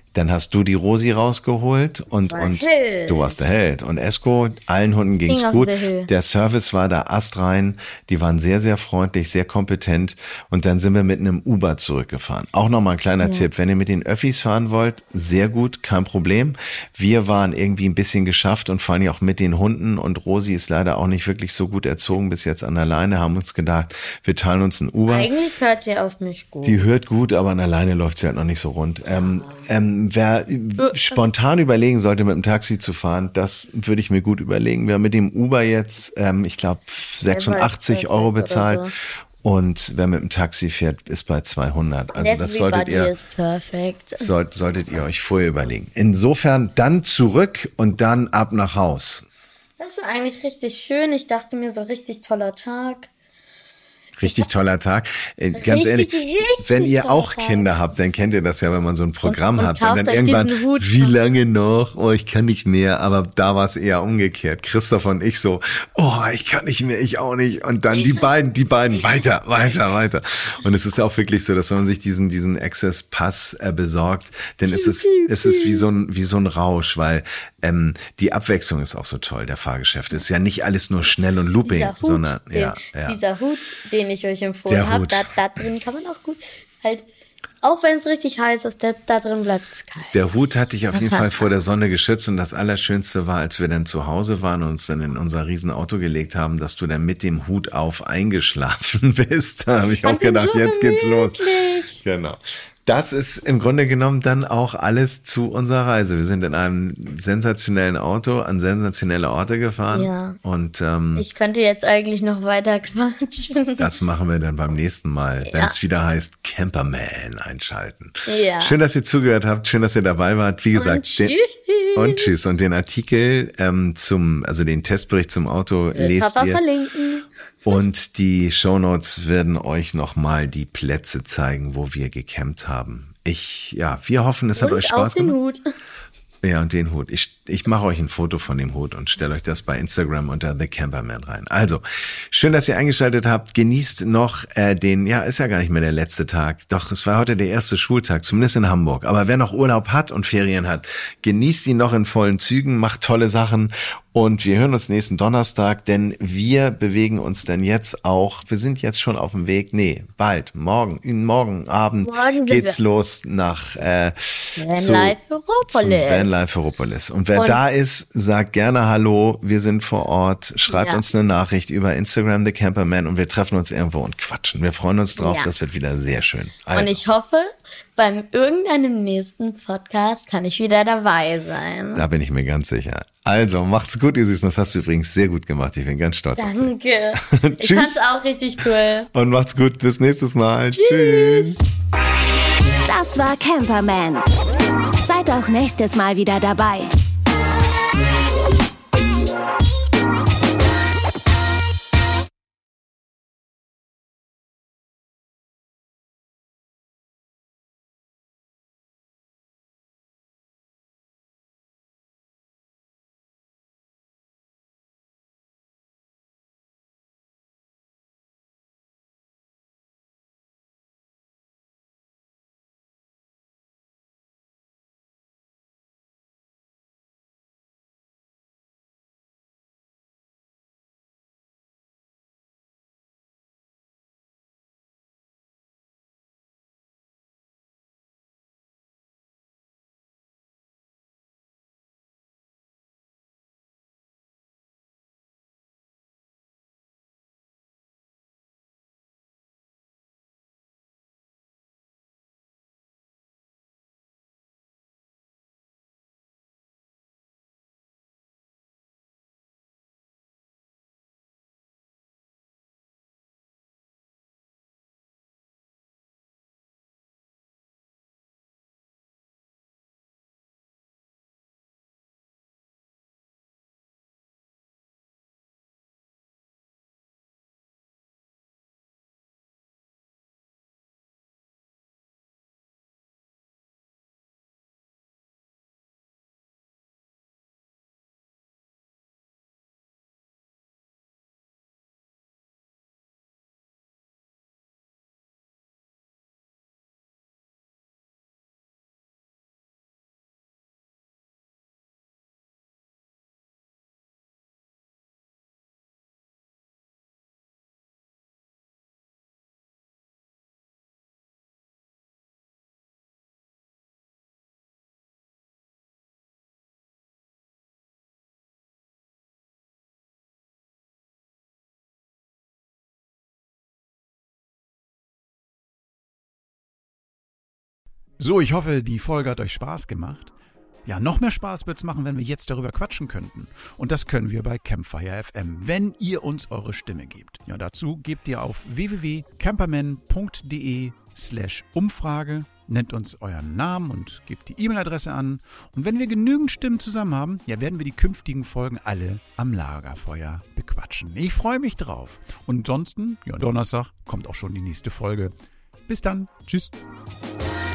Dann hast du die Rosi rausgeholt und, war und Held. du warst der Held. Und Esco, allen Hunden ging's King of gut. the Hill. Der Service war da astrein. Die waren sehr, sehr freundlich, sehr kompetent. Und dann sind wir mit einem Uber zurückgefahren. Auch nochmal ein kleiner Ja. Tipp. Wenn ihr mit den Öffis fahren wollt, sehr gut, kein Problem. Wir waren irgendwie ein bisschen geschafft und vor allem auch mit den Hunden. Und Rosi ist leider auch nicht wirklich so gut erzogen bis jetzt an der Leine. Haben uns gedacht, wir teilen uns ein Uber. Eigentlich hört sie auf mich gut. Die hört gut, aber an alleine läuft sie halt noch nicht so rund. Ähm, ähm, wer spontan überlegen sollte, mit dem Taxi zu fahren, das würde ich mir gut überlegen. Wir haben mit dem Uber jetzt, ähm, ich glaube, sechsundachtzig Euro bezahlt. Oder so. Und wer mit dem Taxi fährt, ist bei zweihundert. Also das solltet Everybody ihr, is perfect. sollt, solltet ihr euch vorher überlegen. Insofern dann zurück und dann ab nach Haus. Das war eigentlich richtig schön. Ich dachte mir, so richtig toller Tag. Richtig toller Tag. Äh, Ganz Richtig, ehrlich, richtig wenn ihr toller auch Tag. Kinder habt, dann kennt ihr das ja, wenn man so ein Programm und hat. Und kauft dann euch irgendwann, diesen Hut. wie lange noch? Oh, ich kann nicht mehr. Aber da war es eher umgekehrt. Christoph und ich so, oh, ich kann nicht mehr, ich auch nicht. Und dann die beiden, die beiden, weiter, weiter, weiter. Und es ist ja auch wirklich so, dass wenn man sich diesen, diesen Access Pass äh, besorgt, dann ist es, ist es wie so ein, wie so ein Rausch, weil ähm, die Abwechslung ist auch so toll, der Fahrgeschäft. Es ist ja nicht alles nur schnell und looping, Dieser Hut, sondern, den, ja, ja. dieser Hut, den ich euch empfohlen Der habe, Hut. da, da drin kann man auch gut halt, auch wenn es richtig heiß ist, da, da drin bleibt es kalt. Der Hut hat dich auf jeden Fall vor der Sonne geschützt und das Allerschönste war, als wir dann zu Hause waren und uns dann in unser Riesenauto gelegt haben, dass du dann mit dem Hut auf eingeschlafen bist. Da habe ich auch fand den gedacht, so jetzt geht's los. gemütlich. Genau. Das ist im Grunde genommen dann auch alles zu unserer Reise. Wir sind in einem sensationellen Auto an sensationelle Orte gefahren Ja. und ähm, Ich könnte jetzt eigentlich noch weiter quatschen. das machen wir dann beim nächsten Mal, wenn Ja. es wieder heißt Camperman einschalten. Ja. Schön, dass ihr zugehört habt, schön, dass ihr dabei wart. Wie gesagt, Und den, tschüss. und tschüss. Und den Artikel ähm, zum, also den Testbericht zum Auto lest Papa ihr. verlinken. Und die Shownotes werden euch nochmal die Plätze zeigen, wo wir gecampt haben. Ich, ja, wir hoffen, es hat Und euch auch Spaß den gemacht. Hut. Ja, und den Hut. Ich, ich mache euch ein Foto von dem Hut und stelle euch das bei Instagram unter The Camperman rein. Also, schön, dass ihr eingeschaltet habt. Genießt noch äh, den, ja, ist ja gar nicht mehr der letzte Tag. Doch, es war heute der erste Schultag, zumindest in Hamburg. Aber wer noch Urlaub hat und Ferien hat, genießt ihn noch in vollen Zügen, macht tolle Sachen. Und wir hören uns nächsten Donnerstag, denn wir bewegen uns dann jetzt auch, wir sind jetzt schon auf dem Weg, nee, bald, morgen, morgen Abend Morgen sind geht's wir. los nach äh, zu- Vanlife zum Europolis. Vanlife Europolis. Und wer Und- da ist, sagt gerne Hallo, wir sind vor Ort, schreibt Ja. uns eine Nachricht über Instagram, The Camperman, und wir treffen uns irgendwo und quatschen. Wir freuen uns drauf, Ja. das wird wieder sehr schön. Also, Und ich hoffe, beim irgendeinem nächsten Podcast kann ich wieder dabei sein. da bin ich mir ganz sicher. Also, macht's gut, ihr Süßen, das hast du übrigens sehr gut gemacht. Ich bin ganz stolz auf dich. Danke. Ich Tschüss. fand's auch richtig cool. Und macht's gut, bis nächstes Mal. Tschüss. Tschüss. Das war Camperman. Seid auch nächstes Mal wieder dabei. So, ich hoffe, die Folge hat euch Spaß gemacht. Ja, noch mehr Spaß wird's machen, wenn wir jetzt darüber quatschen könnten. Und das können wir bei Campfire F M, wenn ihr uns eure Stimme gebt. Ja, dazu gebt ihr auf w w w punkt camperman punkt de slash Umfrage, nennt uns euren Namen und gebt die E-Mail-Adresse an. Und wenn wir genügend Stimmen zusammen haben, ja, werden wir die künftigen Folgen alle am Lagerfeuer bequatschen. Ich freue mich drauf. Und ansonsten, ja, Donnerstag kommt auch schon die nächste Folge. Bis dann. Tschüss.